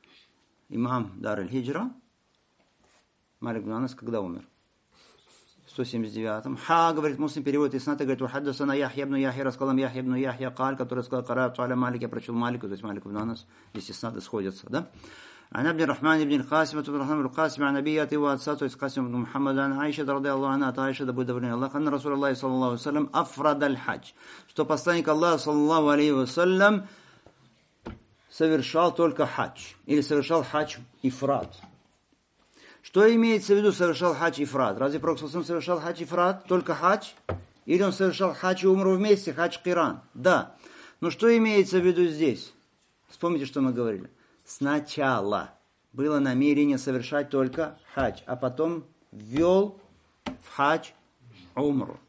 имам Дар аль-Хиджра. Малик бн Анас когда умер? сто семьдесят девятом. Ха, говорит, Муслим переводит Исната, говорит, «Ухаддасана Яхья ибн Яхья», рассказал нам Яхья ибн Яхья, Каль, который сказал, «Карату аля Малик», я прочел Малику, то есть Малик ибн Анас, здесь Иснаты сходятся, да? عن عبد الرحمن بن القاسم بن الرحمن القاسم عن أبيته وأتساته القاسم بن محمد عن عائشة رضي الله عنها عائشة أبو دبرين الله أن رسول الله صلى الله عليه وسلم أفرد الحج. Что посланник Аллаха саллаллаху алейхи вассалям совершал только хадж. Или совершал хадж ифрад. Что имеется в виду совершал хадж ифрад? Разве Пророк саллаллаху алейхи совершал хадж ифрад? Только хадж? Или он совершал хадж и умру вместе, хадж киран? Да. Но что имеется в виду здесь? Вспомните, что мы говорили. Сначала было намерение совершать только хадж, а потом ввел в хадж умру.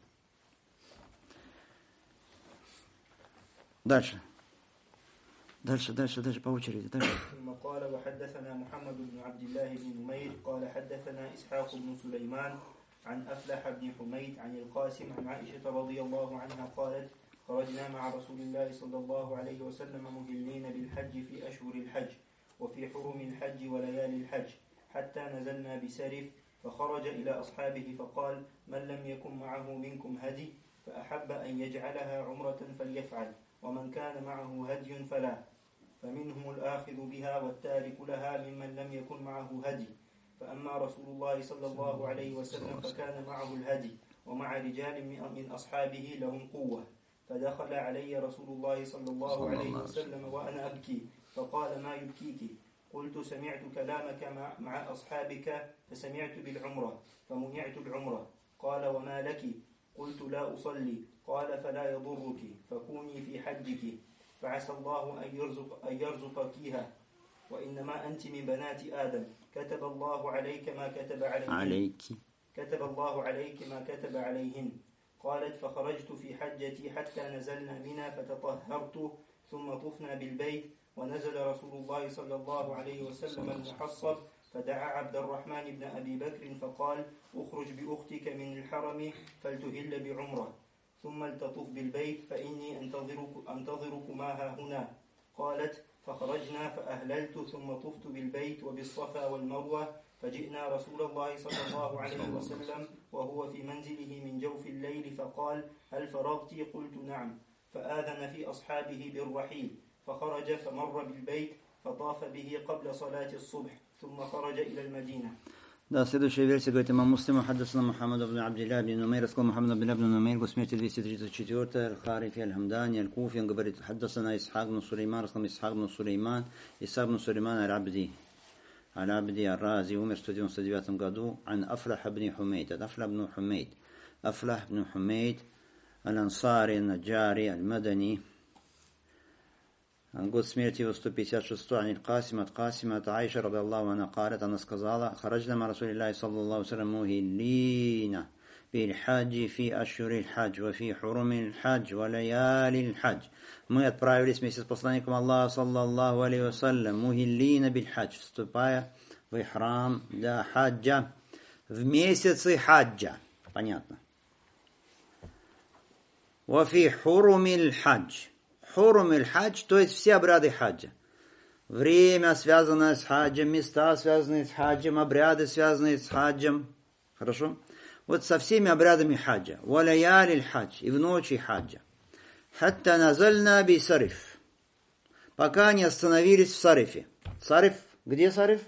Дальше. دальше دальше دальше по очереди дальше. ثم قال وحدثنا محمد بن عبد الله بن نمير قال حدثنا إسحاق بن سليمان عن أفلح بن حميد عن القاسم عن عائشة رضي الله عنها قالت خرجنا مع رسول الله صلى الله عليه وسلم مهلين بالحج في أشهر الحج وفي حرم الحج وليالي الحج حتى نزلنا بسرف فخرج إلى أصحابه فقال من لم يكن معه منكم هدي فأحب أن يجعلها عمرة فليفعل ومن كان معه هدي فلا فمنهم الآخذ بها والتارك لها ممن لم يكن معه هدي فأما رسول الله صلى الله عليه وسلم فكان معه الهدي ومع رجال من أصحابه لهم قوة فدخل علي رسول الله صلى الله عليه وسلم وأنا أبكي فقال ما يبكيك قلت سمعت كلامك مع أصحابك فسمعت بالعمرة فمنعت العمرة قال وما لك قلت لا أصلي قال فلا يضرك فكوني في حجك فعسى الله أن يرزق أن يرزقكيها وإنما أنت من بنات آدم كتب الله عليك ما كتب عليهن عليك كتب الله عليك ما كتب عليهن قالت فخرجت في حجتي حتى نزلنا منى فتطهرت ثم طفنا بالبيت ونزل رسول الله صلى الله عليه وسلم المحصب فدعا عبد الرحمن بن أبي بكر فقال اخرج بأختك من الحرم فلتهل بعمرة ثم التطف بالبيت فإني أنتظرك أنتظركما ها هنا قالت فخرجنا فأهللت ثم طفت بالبيت وبالصفا والمروة فجئنا رسول الله صلى الله عليه وسلم وهو في منزله من جوف الليل فقال هل فرغت قلت نعم فآذن في أصحابه بالرحيل فخرج فمر بالبيت فطاف به قبل صلاة الصبح ثم خرج إلى المدينة. Да, следующая версия говорит имам Муслим, حدثنا محمد بن عبد الله بن نمير, сказал Мухаммад бин Абд Нумейр, год смерти двести тридцать четыре, Аль-Харифи, Аль-Хамдани, Аль-Куфи, он говорит, حدثنا Исхак бн Сулейман, сказал Исхак бн Сулейман, Исхак бн Сулейман Аль-Абди, Аль-Абди Ар-Рази, умер в сто девяносто девятом году, ан Афлах бн Хумейд, от Афлах бн Хумейд, Афлах бн Хумейд, Аль-Ансари, Наджари, Аль-Мадани, год смерти его сто пятьдесят шесть, عن القاسم от Касима, от Аиша, رضي الله عنها, قالت, она сказала, خرجنا مع رسول الله صلى الله عليه وسلم مهلين بالحج في أشهر الحج وفي حرم الحج وليالي الحج. Мы отправились вместе с посланником Аллаха, саллаллаху алейхи вассалям, мухиллина биль-хадж, вступая в ихрам для хаджа, в месяцы хаджа. Понятно. وفي حرم الحج. Хурум иль-хадж, то есть все обряды хаджа. Время, связанное с хаджем, места, связанные с хаджем, обряды, связанные с хаджем. Хорошо? Вот со всеми обрядами хаджа. Валяяли иль-хадж, и в ночи хаджа. Хатта назальна би сариф. Пока они остановились в Сарифе. Сариф, где Сариф?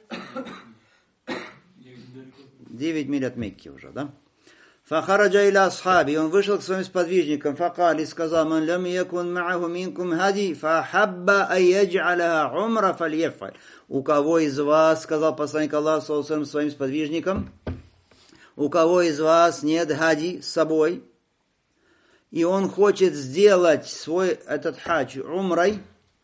Девять миль от Мекки уже, да? فخرج إلى أصحابه, он вышел к своим сподвижникам, فقال, и сказал, من لم يكن معه منكم هدي فأحب أن يجعلها عمرة فليفعل. У кого из вас, сказал посланник Аллаха саллаллаху алейхи ва саллям своим сподвижникам, у кого из вас нет хади с собой, и он хочет сделать свой этот хадж умрой,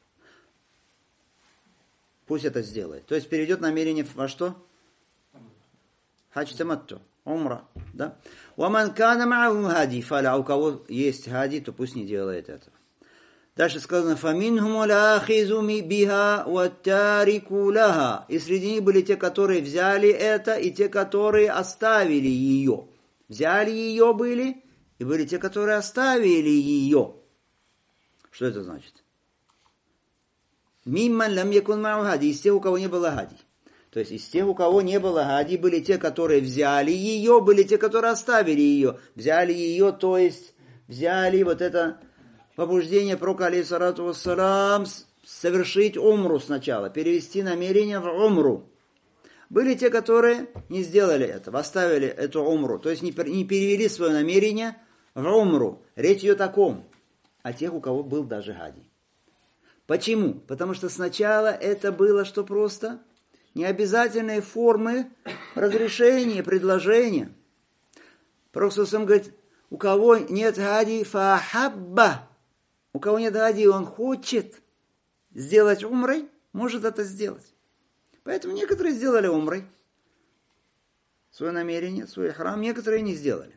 пусть это сделает. То есть перейдет намерение во что? Хадж таматту. Умра, да? وَمَنْ كَانَ مَعَهُ هَدِي فَلَا. У кого есть хади, то пусть не делает этого. Дальше сказано, فَمِنْهُمُ الْآخِذُ بِهَا وَالتَّارِكُ لَهَا. И среди них были те, которые взяли это, и те, которые оставили ее. Взяли ее были, и были те, которые оставили ее. Что это значит? مِمَّنْ لَمْ يَكُنْ مَعَهُ هَدِي. Из тех, у кого не было хади. То есть из тех, у кого не было хади, были те, которые взяли ее, были те, которые оставили ее. Взяли ее, то есть взяли вот это побуждение пророка, алейхиссалату вассалам, совершить умру сначала, перевести намерение в умру. Были те, которые не сделали этого, оставили эту умру, то есть не перевели свое намерение в умру. Речь идет о ком? О тех, у кого был даже хади. Почему? Потому что сначала это было что просто? Необязательные формы разрешения, предложения. Пророк сам говорит, у кого нет хади, фахабба. У кого нет хади, он хочет сделать умрой, может это сделать. Поэтому некоторые сделали умрой, свое намерение, свой храм, некоторые не сделали.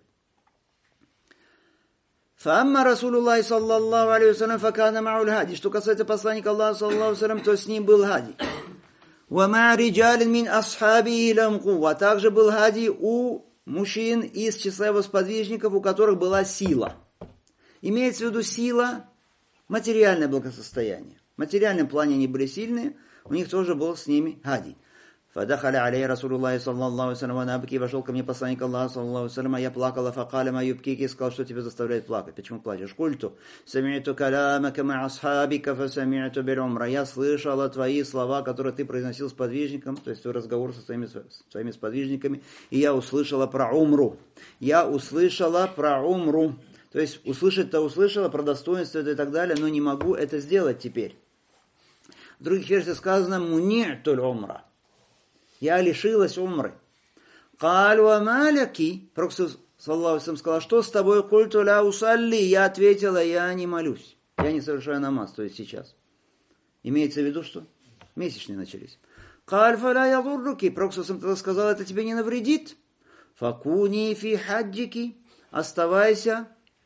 Фамма Расулуллахи саллаллаху алейхи вассалям факана ма'уль хади. Что касается посланника Аллаха саллаллаху алейхи вассалям, то с ним был хади. Ва ма риджалин мин асхабихи лам кувва. Также был хади у мужчин из числа его сподвижников, у которых была сила. Имеется в виду сила, материальное благосостояние. В материальном плане они были сильные, у них тоже был с ними хади. Фадахаля алей Расулуллахи саллаллаху алейхи вассалям набки, вошел ко мне посланник Аллаха саллаллаху алейхи вассалям, я плакала, факаля ма юбкики, сказал, что тебя заставляет плакать. Почему плачешь? Культу, сами'ту калямака ма асхабика, фа сами'ту биль умра. Я слышала твои слова, которые ты произносил с подвижником, то есть твой разговор со своими, своими сподвижниками, и я услышала про умру. Я услышала про умру. То есть услышать-то услышала, про достоинство и так далее, но не могу это сделать теперь. В других версиях сказано «муни'туль умра». Я лишилась умры. «Каль ва маляки». Пророк саллаллаху алейхи сказал, что с тобой? «Культу ля усалли». Я ответила, я не молюсь. Я не совершаю намаз, то есть сейчас. Имеется в виду, что месячные начались. «Каль фа ля ядурруки». Пророк сказал, это тебе не навредит. «Факуни фи хаджики». Оставайся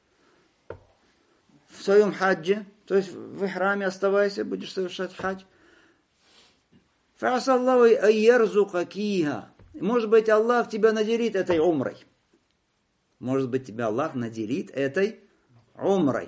в своем хаджи. То есть в храме оставайся, будешь совершать хадж. Фасаллаху айярзукакиха. Может быть, Аллах тебя наделит этой умрой. Может быть, тебя Аллах наделит этой умрой.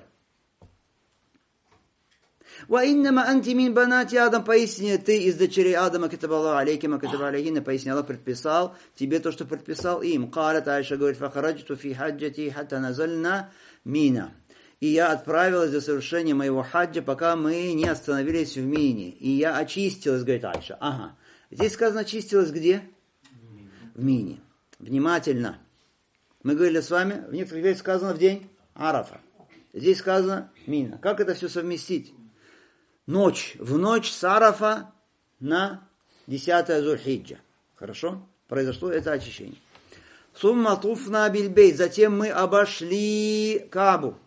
Ва иннама анти мин банати Адам, поистине ты из дочерей Адама, катабаллаху алейким, а катаба алейхинна, поистине Аллах предписал тебе то, что предписал им. Калат Айша говорит, фахараджту фи хаджати хатта назальна мина. И я отправилась до совершения моего хаджа, пока мы не остановились в Мине. И я очистилась, говорит Айша. Ага. Здесь сказано, очистилась где? В Мине. Внимательно. Мы говорили с вами, в некоторых вещах сказано в день Арафа. Здесь сказано Мина. Как это все совместить? Ночь. В ночь с Арафа на десятое Зуль-Хиджа. Хорошо? Произошло это очищение. Сумма туфна бильбейт. Затем мы обошли Каабу.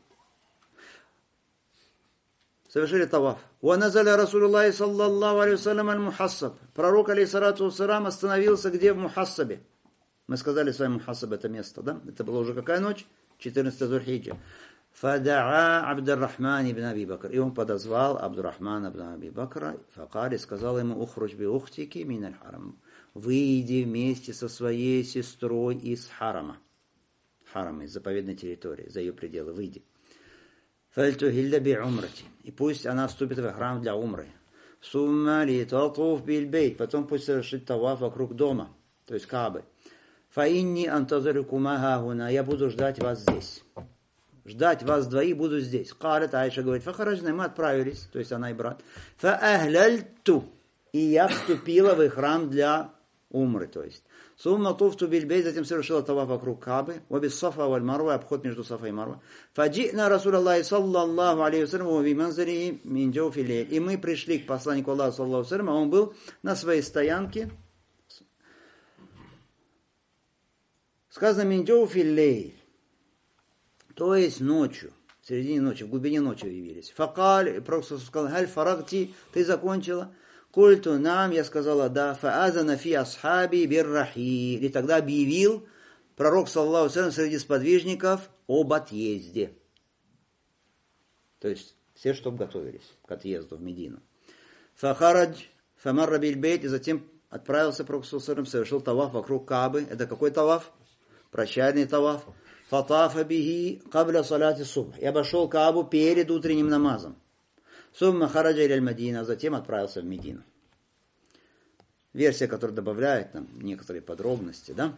Совершили таваф. Уаназаля Расулуллахи саллаллаху алейхи вассалям аль-Мухассаб. Пророк, алейхиссалату вассалам, остановился где? В Мухассабе. Мы сказали с вами Мухассаб это место, да? Это была уже какая ночь? четырнадцатое Зуль-Хиджа. Фадаа Абдуррахман ибн Аби Бакр. И он подозвал Абдуррахмана ибн Аби Бакра. Факали, сказал ему, ухруч би ухтики миналь харам. Выйди вместе со своей сестрой из харама. Харама, из заповедной территории, за ее пределы. Выйди. Фальтухилля би умрати. И пусть она вступит в храм для умры. Сумма ли татуф бильбейт. Потом пусть совершит таваф вокруг дома, то есть Каабы. Фаинни антазарикума хахуна. Я буду ждать вас здесь. Ждать вас двоих буду здесь. Калят Айша говорит, фахараджна, мы отправились, то есть она и брат. Фаахляльту. И я вступила в храм для умры, то есть. Сумма туфту бильбейт, затем совершила таваф вокруг Каабы, вабис Сафа валь Марва, обход между Сафа и Марва. Фаджи'на Расулаллахи саллаллаху алейхи вассалям би манзари мин джауфи лейль. И мы пришли к посланнику Аллаха саллаллаху алейхи вассалям, а он был на своей стоянке. Сказано мин джауфи лейль, то есть ночью, в середине ночи, в глубине ночи явились. Факаль, пророк сказал, халь фарагти, ты закончила? Культу нам, я сказала, да, фаазана фи асхаби биррахи. И тогда объявил пророк, саллаллаху алейхи вассалям, среди сподвижников об отъезде. То есть, все, чтобы готовились к отъезду в Медину. Фахарадж, фамарра бильбейт, и затем отправился пророк, саллаллаху алейхи вассалям, совершил таваф вокруг Каабы. Это какой таваф? Прощальный таваф. Фатафа бихи кабля салати субх. И обошел Каабу перед утренним намазом. Сумма хараджа иль Мадина, затем отправился в Медину. версия, которая добавляет нам некоторые подробности, да?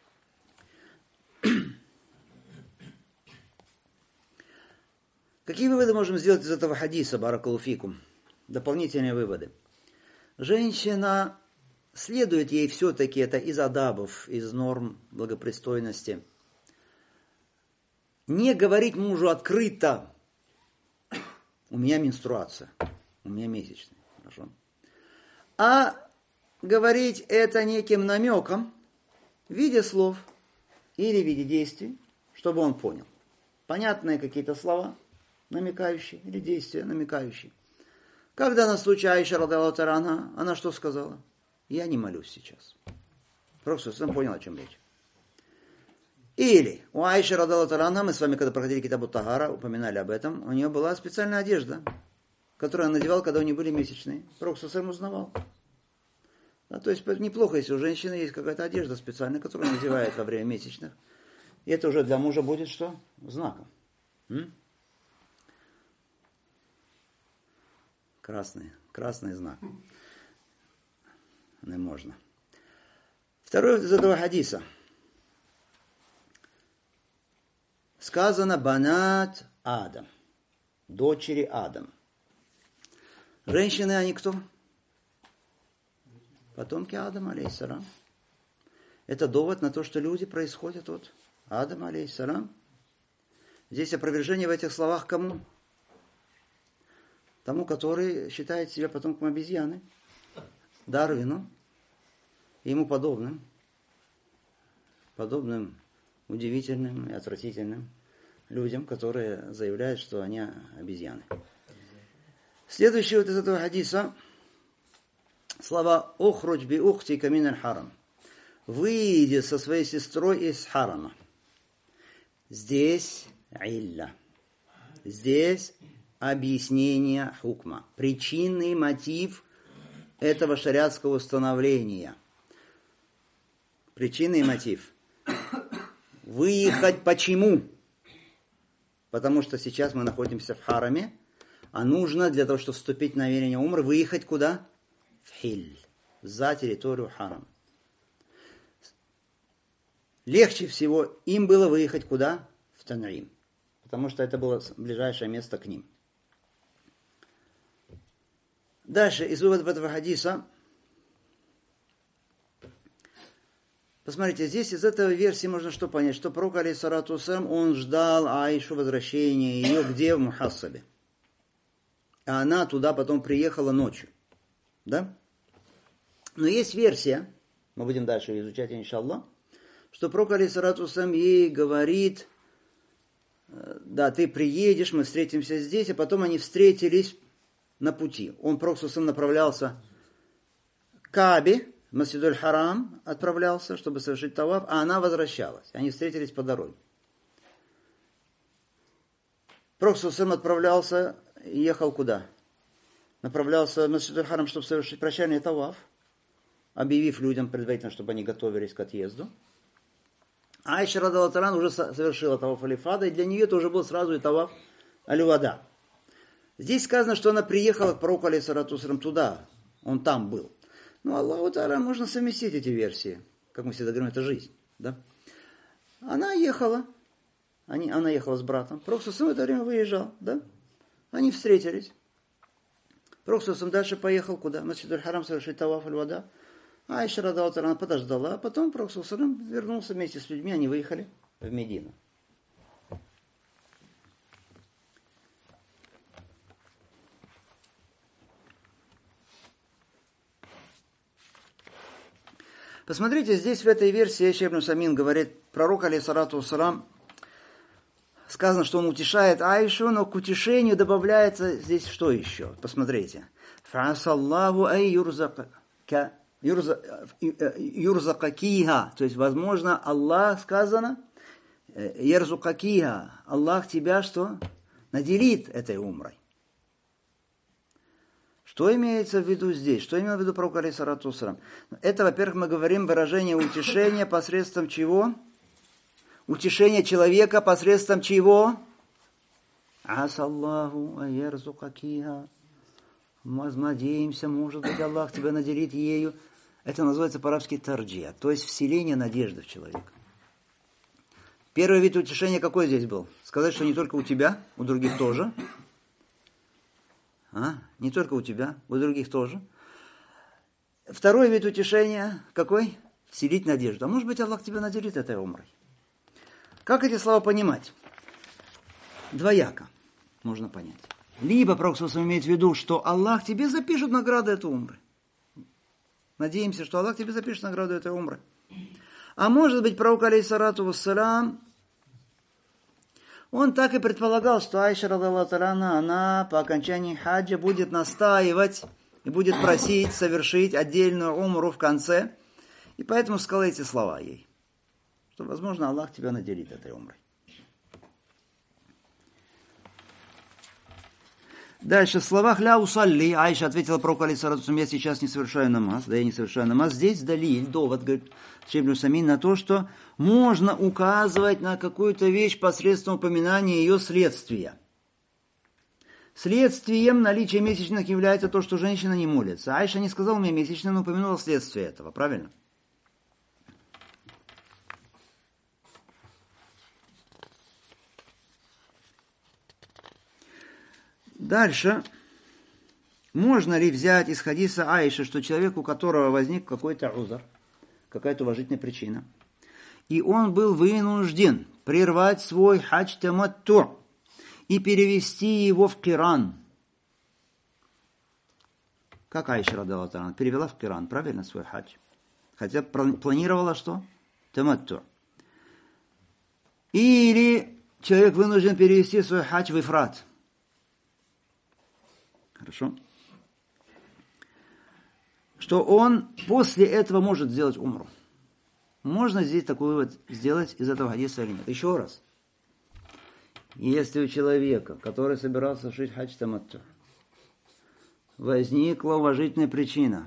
Какие выводы можем сделать из этого хадиса, баракаллаху фикум? Дополнительные выводы. Женщина, следует ей все-таки, это из адабов, из норм благопристойности, не говорить мужу открыто: у меня менструация, у меня месячные, хорошо. А говорить это неким намеком, в виде слов или в виде действий, чтобы он понял. Понятные какие-то слова, намекающие, или действия, намекающие. Когда на случай Аиши радиаллаху та'аля анха, она что сказала? Я не молюсь сейчас. Просто сам понял, о чем речь. Или у Аиши радиаллаху та'аля анха, мы с вами, когда проходили Китабу Тагара, упоминали об этом, у нее была специальная одежда, которую она надевала, когда у нее были месячные. Пророк сам узнавал. Да, то есть неплохо, если у женщины есть какая-то одежда специальная, которую она надевает во время месячных. И это уже для мужа будет что? Знаком. М? Красный, красный знак. Не можно. Второй из этого хадиса. Сказано банат Адам. Дочери Адам. Женщины, они кто? Потомки Адама, алейхиссалам. Это довод на то, что люди происходят от Адама, алейхиссалам. Здесь опровержение в этих словах кому? Тому, который считает себя потомком обезьяны, Дарвину и ему подобным, подобным удивительным и отвратительным людям, которые заявляют, что они обезьяны. Следующий вот из этого хадиса слова «Охруч би ухтика мин аль-харам». Выйди со своей сестрой из харама. Здесь илля. Здесь объяснение хукма. Причинный мотив этого шариатского установления. Причинный мотив. Выехать почему? Потому что сейчас мы находимся в хараме, а нужно для того, чтобы вступить в намерение умры, выехать куда? В хиль. За территорию харама. Легче всего им было выехать куда? В Тан'им. Потому что это было ближайшее место к ним. Дальше, из выводов этого хадиса. Посмотрите, здесь из этой версии можно что понять? Что пророк, алейхиссалату вассалям, он ждал Аишу возвращения ее где? В Мухассабе. А она туда потом приехала ночью. Да? Но есть версия, мы будем дальше изучать, иншаллах, что пророк, алейхиссалату вассалям, ей говорит: да, ты приедешь, мы встретимся здесь, а потом они встретились на пути. Он, пророк, направлялся к Каабе, в Масджид Харам отправлялся, чтобы совершить таваф, а она возвращалась. Они встретились по дороге. Пророк отправлялся и ехал куда? Направлялся в Масджид Харам, чтобы совершить прощальный таваф, объявив людям предварительно, чтобы они готовились к отъезду. Аиша радиаллаху та'аля уже совершила таваф аль-Ифада, и для нее это уже был сразу и таваф аль-Вада. Здесь сказано, что она приехала к пророку, алейхиссалату вассалям, туда. Он там был. Но Аллаху та'аля можно совместить эти версии. Как мы всегда говорим, это жизнь. Да? Она ехала. Они, она ехала с братом. Пророк в это время выезжал. Да? Они встретились. Пророк дальше поехал куда? В Масджид аль-Харам совершить таваф аль-Вада. Аиша радиаллаху та'аля подождала, а потом пророк вернулся вместе с людьми, они выехали в Медину. Посмотрите, здесь в этой версии Шейх ибн Усаймин говорит, пророк, алейхиссалату вассалам, сказано, что он утешает Аишу, но к утешению добавляется здесь что еще? Посмотрите. Фаасаллаху ай юрзака юрзакакиха. То есть, возможно, Аллах, сказано, ярзукакиха. Аллах тебя что? Наделит этой умрой. Что имеется в виду здесь? Что имел в виду пророк, алейхиссалату вассалам? Это, во-первых, мы говорим выражение утешения посредством чего? Утешение человека посредством чего? Асаллаху айярзукакиха. Мы надеемся, может быть, Аллах тебя наделит ею. Это называется по-арабски тарджия, то есть вселение надежды в человека. Первый вид утешения какой здесь был? Сказать, что не только у тебя, у других тоже. А? Не только у тебя, у других тоже. Второй вид утешения какой? Вселить надежду. А может быть, Аллах тебя наделит этой умрой. Как эти слова понимать? Двояко можно понять. Либо Пророк имеет в виду, что Аллах тебе запишет награду этой умры. Надеемся, что Аллах тебе запишет награду этой умры. А может быть, Пророк, алейхиссалату вассалям, он так и предполагал, что Айша, радаллаху анха, она по окончании хаджа будет настаивать и будет просить совершить отдельную умру в конце. И поэтому сказал эти слова ей, что, возможно, Аллах тебя наделит этой умрой. Дальше, в словах «ля усалли», Айша ответила пророку, алейхиссалату, я сейчас не совершаю намаз, да я не совершаю намаз. Здесь далиль, довод, говорит Шейх ибн Усаймин, на то, что можно указывать на какую-то вещь посредством упоминания ее следствия. Следствием наличия месячных является то, что женщина не молится. Айша не сказала мне месячные, но упомянула следствие этого, правильно? Дальше. Можно ли взять из хадиса Аиши, что человек, у которого возник какой-то узр, какая-то уважительная причина, и он был вынужден прервать свой хадж таматту и перевести его в киран. Как Аиша радаллаху анха перевела в киран, правильно, свой хадж? Хотя планировала что? Таматту. Или человек вынужден перевести свой хадж в ифрат. Хорошо? Что он после этого может сделать умру. Можно здесь такой вывод сделать из этого хадиса или нет? Еще раз. Если у человека, который собирался совершить хадж таматту, возникла уважительная причина,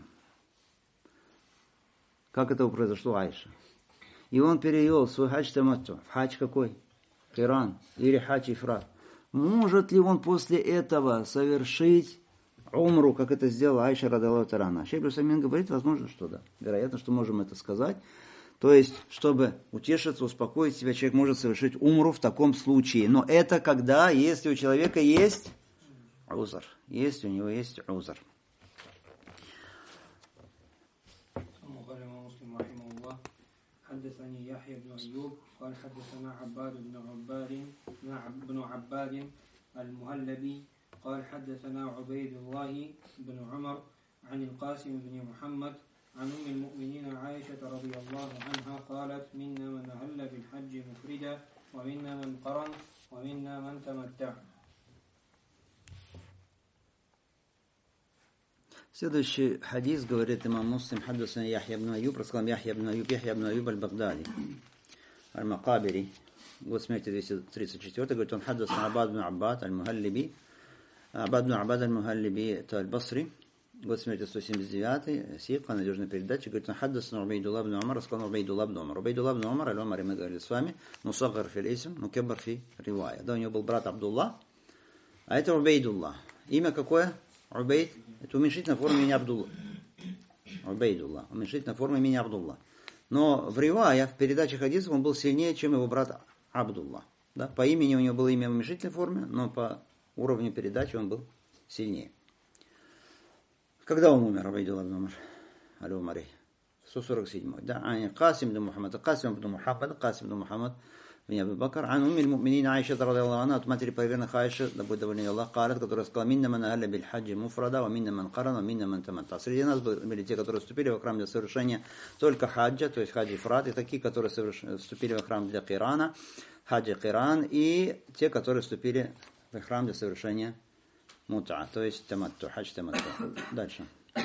как это произошло Айша, и он перевел свой хадж таматту в хадж какой? Киран или хадж ифрат. Может ли он после этого совершить умру, как это сделала Айша радаллаху анха? Шейх ибн Усаймин говорит, возможно, что да. Вероятно, что можем это сказать. То есть, чтобы утешиться, успокоить себя, человек может совершить умру в таком случае. Но это когда, если у человека есть узр. Если у него есть узр. حدثني يحيى بن أيوب قال حدثنا عباد بن عباد بن عباد المهلبي قال حدثنا عبيد الله بن عمر عن القاسم بن محمد عن أم المؤمنين عائشة رضي الله عنها قالت منا من أهل بالحج مفردا ومنا من قرن ومنا من تمتع. Следующий хадис, говорит имам Муслим, хаддасана Яхья ибн Аюб, рассказал Яхья ибн Аюб, Яхья ибн Аюб аль-Багдади, аль-Макабири, год смерти двести тридцать четвёртый, говорит, он хаддасана Абад ибн Аббад аль-Мухаллиби, Абад ибн Аббад аль-Мухаллиби, это аль-Басри, год смерти сто семьдесят девятый, сиха, надежная передача, говорит, он хаддасана Убейдуллах ибн Умар, рассказал Убейдуллах ибн Умар. Убейдуллах ибн Умар, аль-Умари, мы говорили с вами, мусаггар фил исм, мукеббар фи ривая. Да, у него был брат Абдуллах, а это Убейдуллах. Имя какое? Убейд. Это уменьшительная форма имени Абдулла. Убейдуллах. Уменьшительная форма имени Абдулла. Но в ривая, в передаче хадисов, он был сильнее, чем его брат Абдулла. Да? По имени у него было имя в уменьшительной форме, но по уровню передачи он был сильнее. Когда он умер, Убейдуллах ибн Умар? Аль-Умари. сто сорок седьмой. Да? Касим ибн Мухаммад. Касим ибн Мухаммад. Касим ибн Мухаммад. بن أبي بكر عن أم المؤمنين عائشة رضي الله عنها от матери поверенных Аиши, да будет довольна Аллах, قالت, которая сказала, «Минна ман ахалля биль хаджи муфрада, ва минна ман карана, ва минна ман таматта». Среди нас были те, которые вступили в храм для совершения только хаджа, то есть хаджи фрат, и такие, которые вступили в храм для кирана, хаджи киран, и те, которые вступили в храм для совершения мут'a, то есть таматту, хадж таматту. Дальше.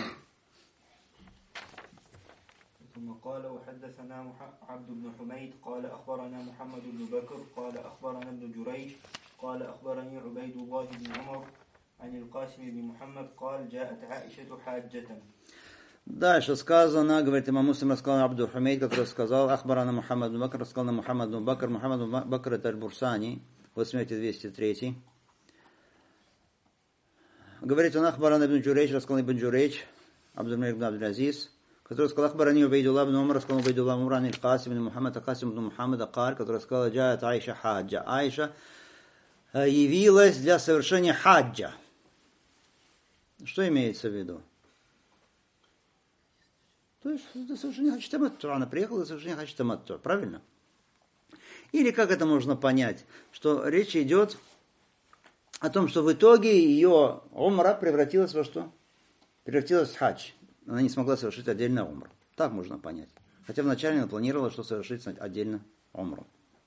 ثم قال وحدثنا عبد بن حميد قال أخبرنا محمد بن بكر قال أخبرنا ابن جريج قال أخبرني عبيد الله بن عمر عن القاسم بن محمد قال جاءت عائشة حاجة. Дальше сказано, говорит имам Муслим, рассказал Абду Хумейд, который сказал, Ахбарана Мухаммад бн Бакр, рассказал на Мухаммад бн Бакр, Мухаммад бн Бакр это Аль-Бурсани, вот смерти двести третий. Говорит он, Ахбарана ибн Джурейч, рассказал ибн Джурейч, Абдулмалик ибн Абдул-Азиз, который сказал Ахбарани Убайдуллах ибн Умар, сказал Убайдуллах ибн Умар, Аль-Касим ибн Мухаммад, Акасим ибн Мухаммада Кар, который сказал Джаат Айша хаджа. Айша явилась для совершения хаджа. Что имеется в виду? То есть для совершения хаджа таматту. Она приехала для совершения хаджа таматту. Правильно? Или как это можно понять? Что речь идет о том, что в итоге ее умра превратилась во что? Превратилась в хадж. Она не смогла совершить отдельно умру. Так можно понять. Хотя вначале она планировала, что совершить отдельно умру.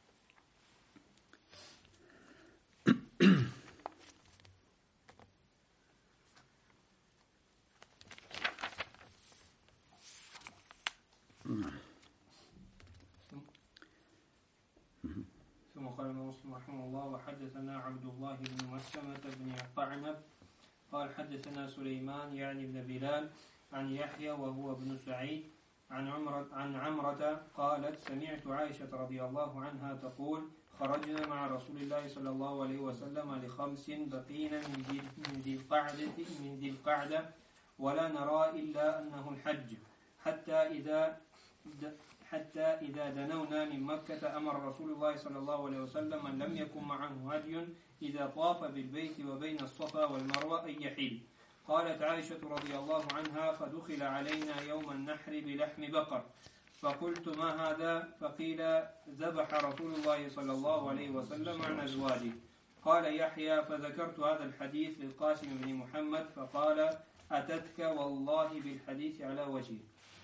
ثم قال مسلم رحمه الله وحدثنا عبد الله بن مسلمة بن قعنب قال حدثنا سليمان يعني بن بلال عن يحيى وهو ابن سعيد عن عمرة عن عمرة قالت سمعت عائشة رضي الله عنها تقول خرجنا مع رسول الله صلى الله عليه وسلم لخمس بقينا من ذي القعدة من ذي القعدة ولا نرى إلا أنه الحج حتى إذا حتى إذا دنونا من مكة أمر رسول الله صلى الله عليه وسلم أن لم يكن معه هدي إذا طاف بالبيت وبين الصفا والمروة أن يحل. قالت عائشة رضي الله عنها فدخل علينا يوم النحر بلحم بقر فقلت ما هذا فقيل ذبح رسول الله صلى الله عليه وسلم عن أزواجه. قال يحيى فذكرت هذا الحديث للقاسم بن محمد فقال أتتك والله بالحديث على وجهه.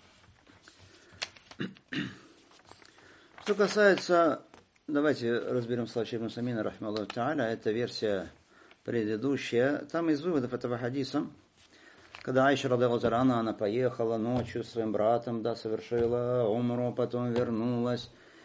Что касается, давайте разберем случай Ибн Самина, рахмаллаху та'аля, это версия предыдущая. Там из выводов этого хадиса, когда Айша радиаллаху анха, она поехала ночью с своим братом, да, совершила умру, потом вернулась.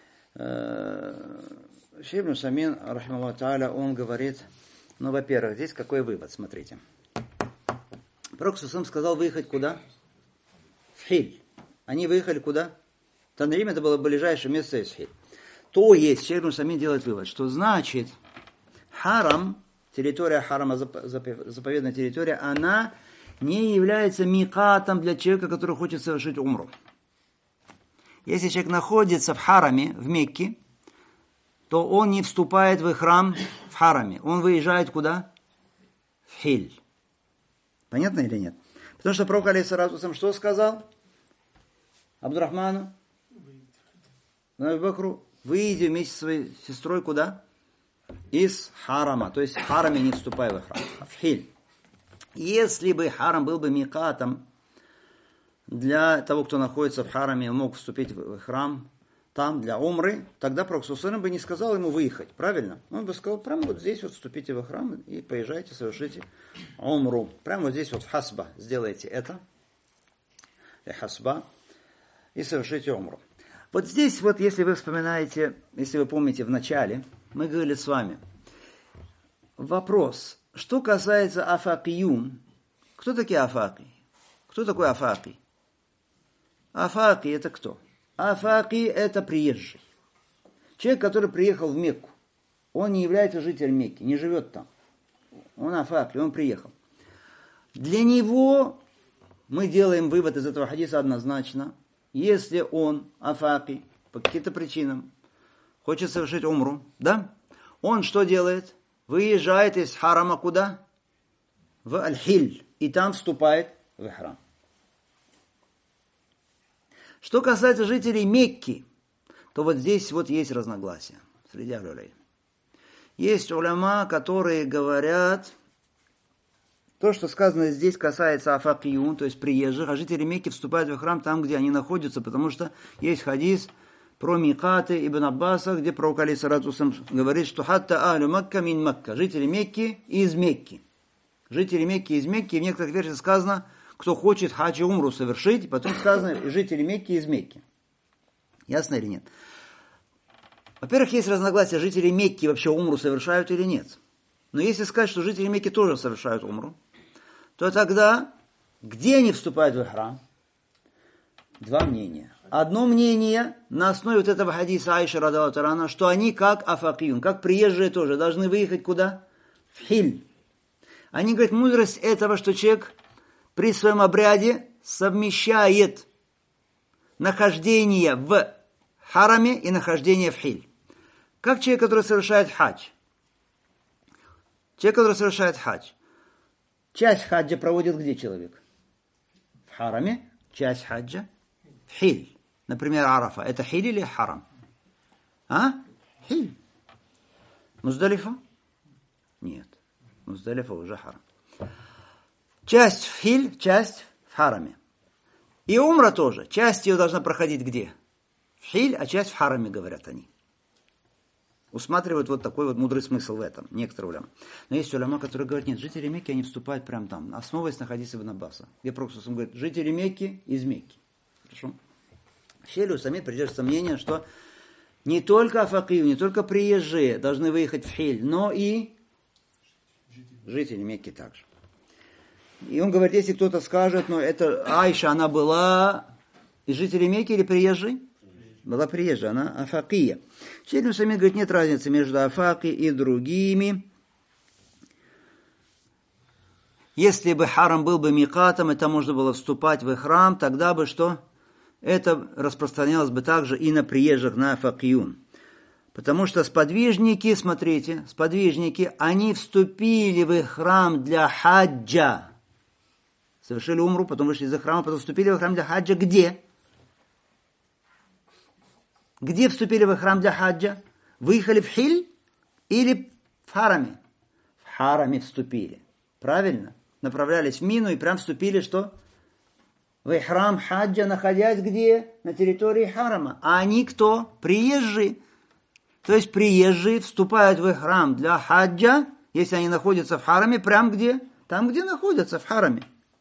Шейх Ибн Самин, рахмаллаху та'аля, он говорит, ну, во-первых, здесь какой вывод, смотрите. Пророк сам сказал выехать куда? В Хиль. Они выехали куда? Танрим это было ближайшее место из Хиль. То есть, Шейх Ибн Самин делает вывод, что значит харам, территория харама, заповедная территория, она не является микатом для человека, который хочет совершить умру. Если человек находится в хараме, в Мекке, то он не вступает в храм в хараме. Он выезжает куда? В Хиль. Понятно или нет? Потому что пророк алейхиссалату вассалям что сказал Абдурахману? На Бакру, выйди вместе со своей сестрой куда? Из харама. То есть в хараме не вступай в храм. В Хиль. Если бы харам был бы микатом для того, кто находится в хараме, он мог вступить в храм там для умры, тогда пророк ﷺ бы не сказал ему выехать. Правильно? Он бы сказал, прямо вот здесь вот вступите в храм и поезжайте, совершите умру. Прямо вот здесь вот в хасба сделайте это. И хасба. И совершите умру. Вот здесь вот, если вы вспоминаете, если вы помните в начале, мы говорили с вами. Вопрос. Что касается афакиюн. Кто такие афаки? Кто такой афаки? Афаки это кто? Афаки это приезжий. Человек, который приехал в Мекку. Он не является жителем Мекки, не живет там. Он афаки, он приехал. Для него мы делаем вывод из этого хадиса однозначно. Если он, афаки, по каким-то причинам, хочет совершить умру, да? Он что делает? Выезжает из харама куда? В Аль-Хиль. И там вступает в храм. Что касается жителей Мекки, то вот здесь вот есть разногласия среди улей. Есть уляма, которые говорят, то, что сказано здесь, касается афакиюн, то есть приезжих, а жители Мекки вступают в храм там, где они находятся, потому что есть хадис про Микаты Ибн Аббаса, где пророк алейхиссалату вассалям говорит, что хатта ахлю Макка мин Макка, жители Мекки из Мекки. Жители Мекки из Мекки, в некоторых версиях сказано, кто хочет хадж и умру совершить, потом сказано, жители Мекки из Мекки. Ясно или нет? Во-первых, есть разногласия, жители Мекки вообще умру совершают или нет. Но если сказать, что жители Мекки тоже совершают умру, то тогда, где они вступают в храм? Два мнения. Одно мнение, на основе вот этого хадиса Айши радиаллаху анха, что они как афакиюн, как приезжие тоже, должны выехать куда? В Хиль. Они говорят, мудрость этого, что человек при своем обряде совмещает нахождение в хараме и нахождение в хиль. Как человек, который совершает хадж. Человек, который совершает хадж. Часть хаджа проводит где человек? В хараме. Часть хаджа в хиль. Например, Арафа. Это хиль или харам? А? Хиль. Муздалифа? Нет. Муздалифа уже харам. Часть в хиль, часть в хараме. И умра тоже. Часть ее должна проходить где? В хиль, а часть в хараме, говорят они. Усматривают вот такой вот мудрый смысл в этом. Некоторые уляма. Но есть уляма, которые говорят, нет, жители Мекки, они вступают прямо там, основываясь на хадисе Ибн Аббаса. Где Пророк говорит, жители Мекки из Мекки. Хорошо? Шейх Самин придерживается мнения, что не только афакию, не только приезжие должны выехать в хиль, но и жители Мекки также. И он говорит, если кто-то скажет, но это Айша, она была из жителей Мекки или приезжей? Была приезжая, она афакия. Шейх Самин говорит, нет разницы между афаки и другими. Если бы харам был бы микатом, это можно было вступать в храм, тогда бы что? Это распространялось бы также и на приезжих, на афакиюн. Потому что сподвижники, смотрите, сподвижники, они вступили в храм для хаджа. Совершили умру, потом вышли из храма, потом вступили в храм для хаджа. Где? Где вступили в храм для хаджа? Выехали в хиль или в хараме? В хараме вступили. Правильно? Направлялись в Мину и прям вступили что? В храм хаджа, находясь где? На территории харама. А они кто? Приезжие. То есть приезжие вступают в храм для хаджа, если они находятся в хараме, прям где? Там, где находятся, в хараме.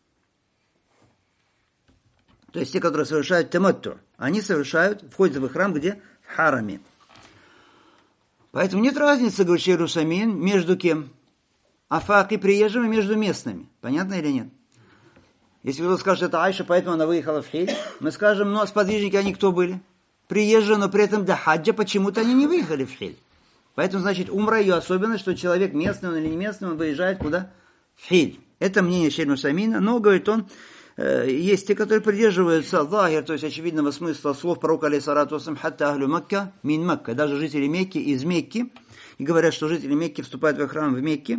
То есть те, которые совершают таматту, они совершают, входят в храм, где? В хараме. Поэтому нет разницы, говорит Шейх Самин, между кем? Афак и приезжими, между местными. Понятно или нет? Если кто-то скажет, это Айша, поэтому она выехала в хиль, мы скажем, ну, а сподвижники они кто были? Приезжие, но при этом для хаджа почему-то они не выехали в хиль. Поэтому, значит, умра ее особенность, что человек местный он или не местный, он выезжает куда? В хиль. Это мнение Шейх Самина, но, говорит он, есть те, которые придерживаются захир, то есть очевидного смысла слов пророка алейхиссалату вассалям, хатта ахлю Макка мин Макка, даже жители Мекки из Мекки, и говорят, что жители Мекки вступают в храм в Мекке.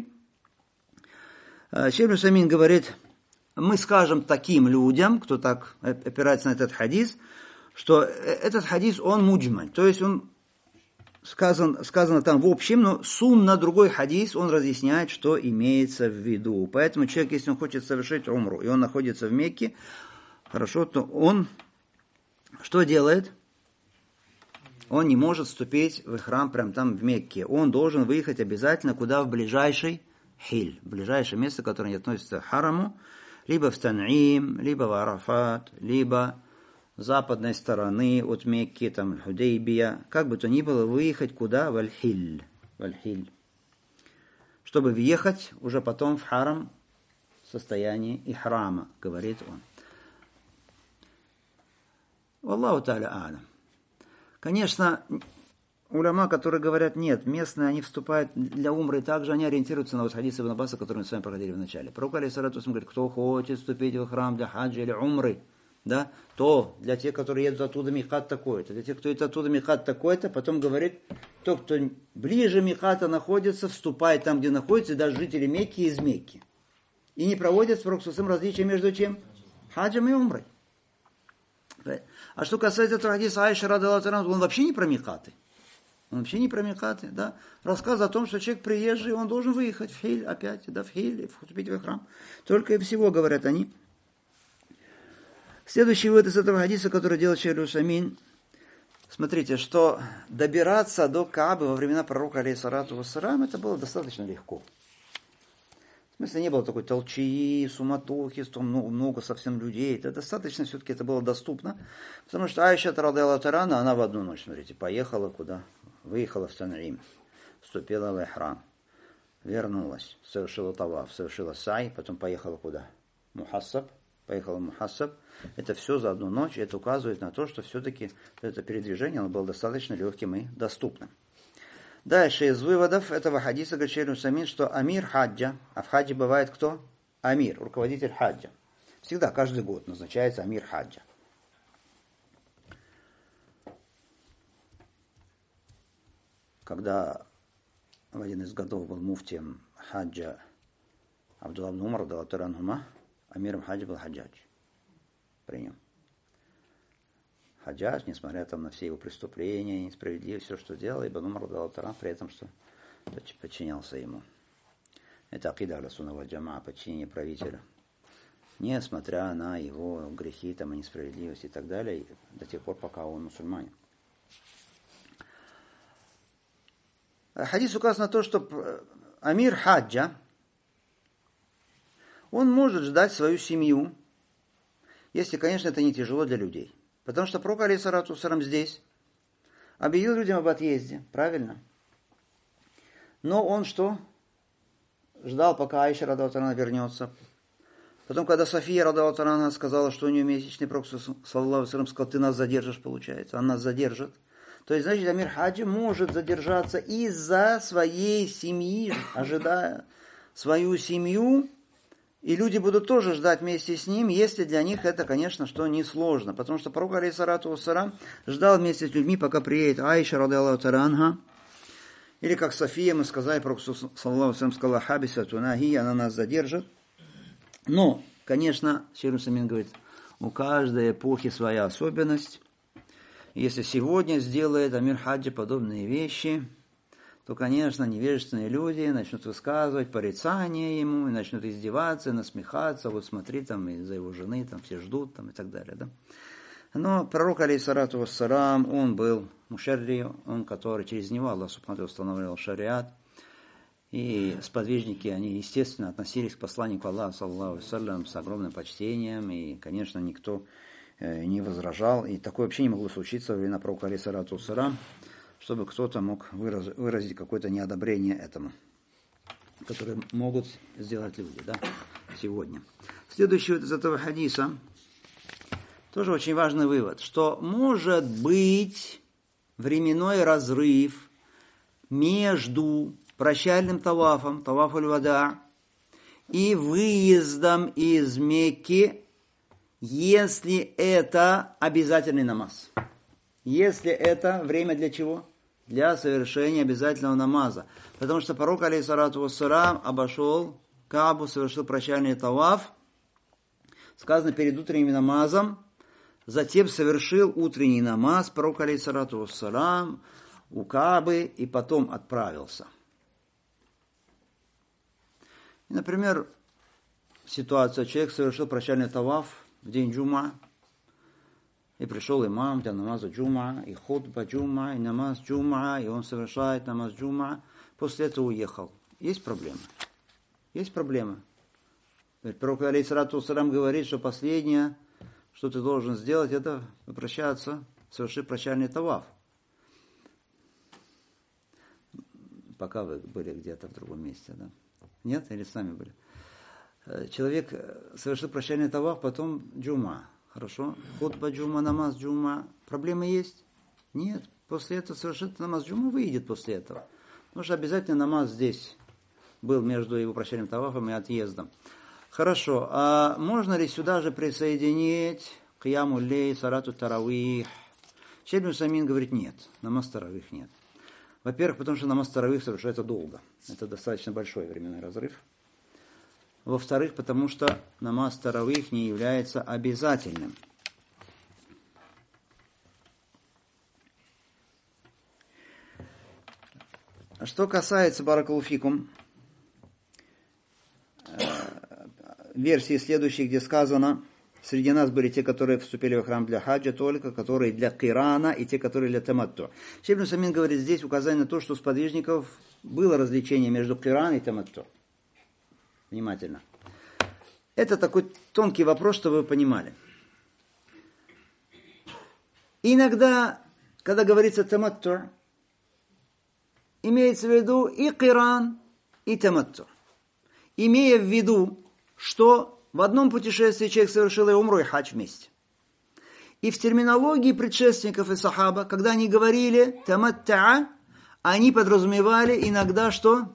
Шейх Самин говорит, мы скажем таким людям, кто так опирается на этот хадис, что этот хадис, он муджмаль, то есть он сказан, сказано там в общем, но сунна, другой хадис, он разъясняет, что имеется в виду. Поэтому человек, если он хочет совершить умру, и он находится в Мекке, хорошо, то он что делает? Он не может вступить в храм прямо там в Мекке. Он должен выехать обязательно куда? В ближайший хиль, в ближайшее место, которое не относится к хараму, либо в Тан'им, либо в Арафат, либо с западной стороны от Мекки, там, Худейбия, как бы то ни было, выехать куда? В Аль-Хиль. В Аль-Хиль. Чтобы въехать уже потом в харам в состоянии ихрама, говорит он. Валлаху та'аля а'лам. Конечно, уляма, которые говорят, нет, местные, они вступают для умры, также они ориентируются на вот хадис Ибн Аббаса, который мы с вами проходили в начале. Пророк алейхиссалату вассалям говорит, кто хочет вступить в храм для хаджа или умры, да, то для тех, которые едут оттуда микат такой-то, для тех, кто едет оттуда микат такой-то, потом говорит, тот, кто ближе миката находится, вступает там, где находится, и даже жители Мекки из Мекки. И не проводят с пророком различия между чем? Хаджем и умрой. А что касается этого хадиса Айши, радиаллаху анха, он вообще не про микаты. Он вообще не про микаты, да. Рассказ о том, что человек приезжий, он должен выехать в хиль опять, да, в хиль, и вступить в храм. Только и всего, говорят они. Следующий вывод из этого хадиса, который делает Шейх Самин, смотрите, что добираться до Каабы во времена пророка алейхиссалату вассалям, это было достаточно легко. В смысле, не было такой толчии, суматохи, много, много совсем людей. Это достаточно, все-таки это было доступно. Потому что Айша радиаллаху анха, она в одну ночь, смотрите, поехала куда? Выехала в Тан'им, вступила в ихрам, вернулась, совершила таваф, совершила сай, потом поехала куда? Мухассаб, поехала в Мухассаб. Это все за одну ночь, и это указывает на то, что все-таки это передвижение оно было достаточно легким и доступным. Дальше из выводов этого хадиса говорит Шейх Самин, что амир хаджа, а в хаджи бывает кто? Амир, руководитель хаджа. Всегда, каждый год назначается амир хаджа. когда в один из годов был муфтием хаджа Абдулла ибн Умар, радиаллаху анхума, амиром хаджа был Хаджадж при нем. Хаджадж, несмотря там на все его преступления, несправедливость, все, что делал, Ибн Умар, радиаллаху анху, при этом, что подчинялся ему. Это акида аль-сунна валь джамаа, подчинение правителю. Несмотря на его грехи, там, и несправедливость и так далее, до тех пор, пока он мусульманин. Хадис указано на то, что амир хаджа, он может ждать свою семью, если, конечно, это не тяжело для людей. Потому что пророк, алейхиссалату вассалям, здесь объявил людям об отъезде, правильно? Но он что? Ждал, пока Аиша, радиаллаху анха, вернется. Потом, когда София, радиаллаху анха, сказала, что у нее месячный, пророк, саллаллаху алейхи ва саллям, сказал: ты нас задержишь, получается. Он нас задержит. То есть, значит, амир хаджи может задержаться из-за своей семьи, ожидая свою семью. И люди будут тоже ждать вместе с ним, если для них это, конечно, что несложно. Потому что пророк, алейхиссалату вассалям, ждал вместе с людьми, пока приедет Аиша, радиаллаху анха. Или как София, мы сказали, пророк, саллаллаху алейхи ва саллям, сказала: хабисату нахи, она нас задержит. Но, конечно, Шейх Усаймин говорит, у каждой эпохи своя особенность. Если сегодня сделает амир хаджи подобные вещи, то, конечно, невежественные люди начнут высказывать порицание ему, и начнут издеваться, насмехаться: вот смотри, там из-за его жены там все ждут, там, и так далее. Да? Но пророк, алейхиссалату вассалам, он был мушарри, он, который через него Аллах субхану устанавливал шариат. И сподвижники, они, естественно, относились к посланнику Аллаха, саллаллаху алейхи ва саллям, с огромным почтением, и, конечно, никто э, не возражал. И такое вообще не могло случиться во времена пророка, алейхиссалату вассалам, чтобы кто-то мог выраз, выразить какое-то неодобрение этому, которое могут сделать люди, да, сегодня. Следующий вот из этого хадиса, тоже очень важный вывод, что может быть временной разрыв между прощальным тавафом, таваф аль-вада, и выездом из Мекки, если это обязательный намаз. Если это время для чего? Для совершения обязательного намаза. Потому что пророк, алейхиссалату вассалям, обошел Каабу, совершил прощальный таваф, сказано, перед утренним намазом, затем совершил утренний намаз, пророк, алейхиссалату вассалям, у Каабы, и потом отправился. И, например, ситуация, человек совершил прощальный таваф в день джума, и пришел имам для намаза джума, и хутба джума, и намаз джума, и он совершает намаз джума, после этого уехал. Есть проблема? Есть проблема. Пророк, алейхиссалату вассалям, говорит, что последнее, что ты должен сделать, это попрощаться, совершить прощальный таваф. Пока вы были где-то в другом месте, да? Нет? Или сами были? Человек совершил прощальный таваф, потом джума. Хорошо? Хутба джума, намаз джума. Проблемы есть? Нет. После этого совершит намаз джума, выйдет после этого. Потому что обязательно намаз здесь был между его прощальным тавафом и отъездом. Хорошо. А можно ли сюда же присоединить кияму лей, салату таравих? Шейх Усаймин говорит, нет. Намаз таравих нет. Во-первых, потому что намаз таравих совершается долго. Это достаточно большой временной разрыв. Во-вторых, потому что намаз таравих не является обязательным. Что касается, баракаллаху фикум, версии следующей, где сказано, среди нас были те, которые вступили в храм для хаджа только, которые для кирана и те, которые для таматту. Шейх Усаймин говорит здесь указание на то, что у сподвижников было различие между киран и таматту. Внимательно. Это такой тонкий вопрос, чтобы вы понимали. Иногда, когда говорится таматту, имеется в виду и киран, и таматту. Имея в виду, что в одном путешествии человек совершил и умру, и хадж вместе. И в терминологии предшественников и сахаба, когда они говорили таматтаа, они подразумевали иногда что?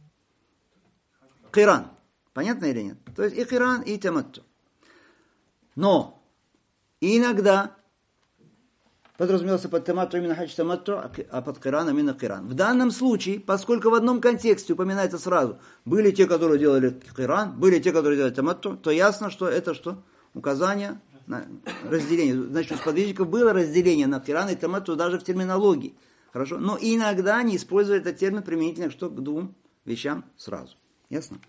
Киран. Понятно или нет? То есть и киран, и таматту. Но иногда подразумевался под таматту именно хадж таматту, а под киран именно киран. В данном случае, поскольку в одном контексте упоминается сразу, были те, которые делали киран, были те, которые делали таматту, то ясно, что это что? Указание на разделение. Значит, у сподвижников было разделение на киран и таматту даже в терминологии. Хорошо? Но иногда они используют этот термин применительно что, к двум вещам сразу. Ясно?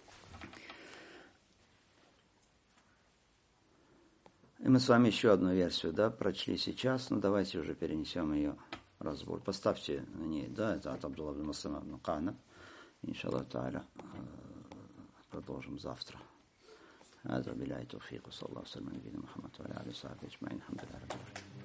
И мы с вами еще одну версию, да, прочли сейчас, но давайте уже перенесем ее разбор. Поставьте на ней, да, это от Абдулла ибн Маслама ибн Канаб. Иншаллах та'аля, продолжим завтра. هذا بالله التوفيق وصلى الله وسلم على نبينا محمد وعلى اله وصحبه اجمعين الحمد لله رب العالمين.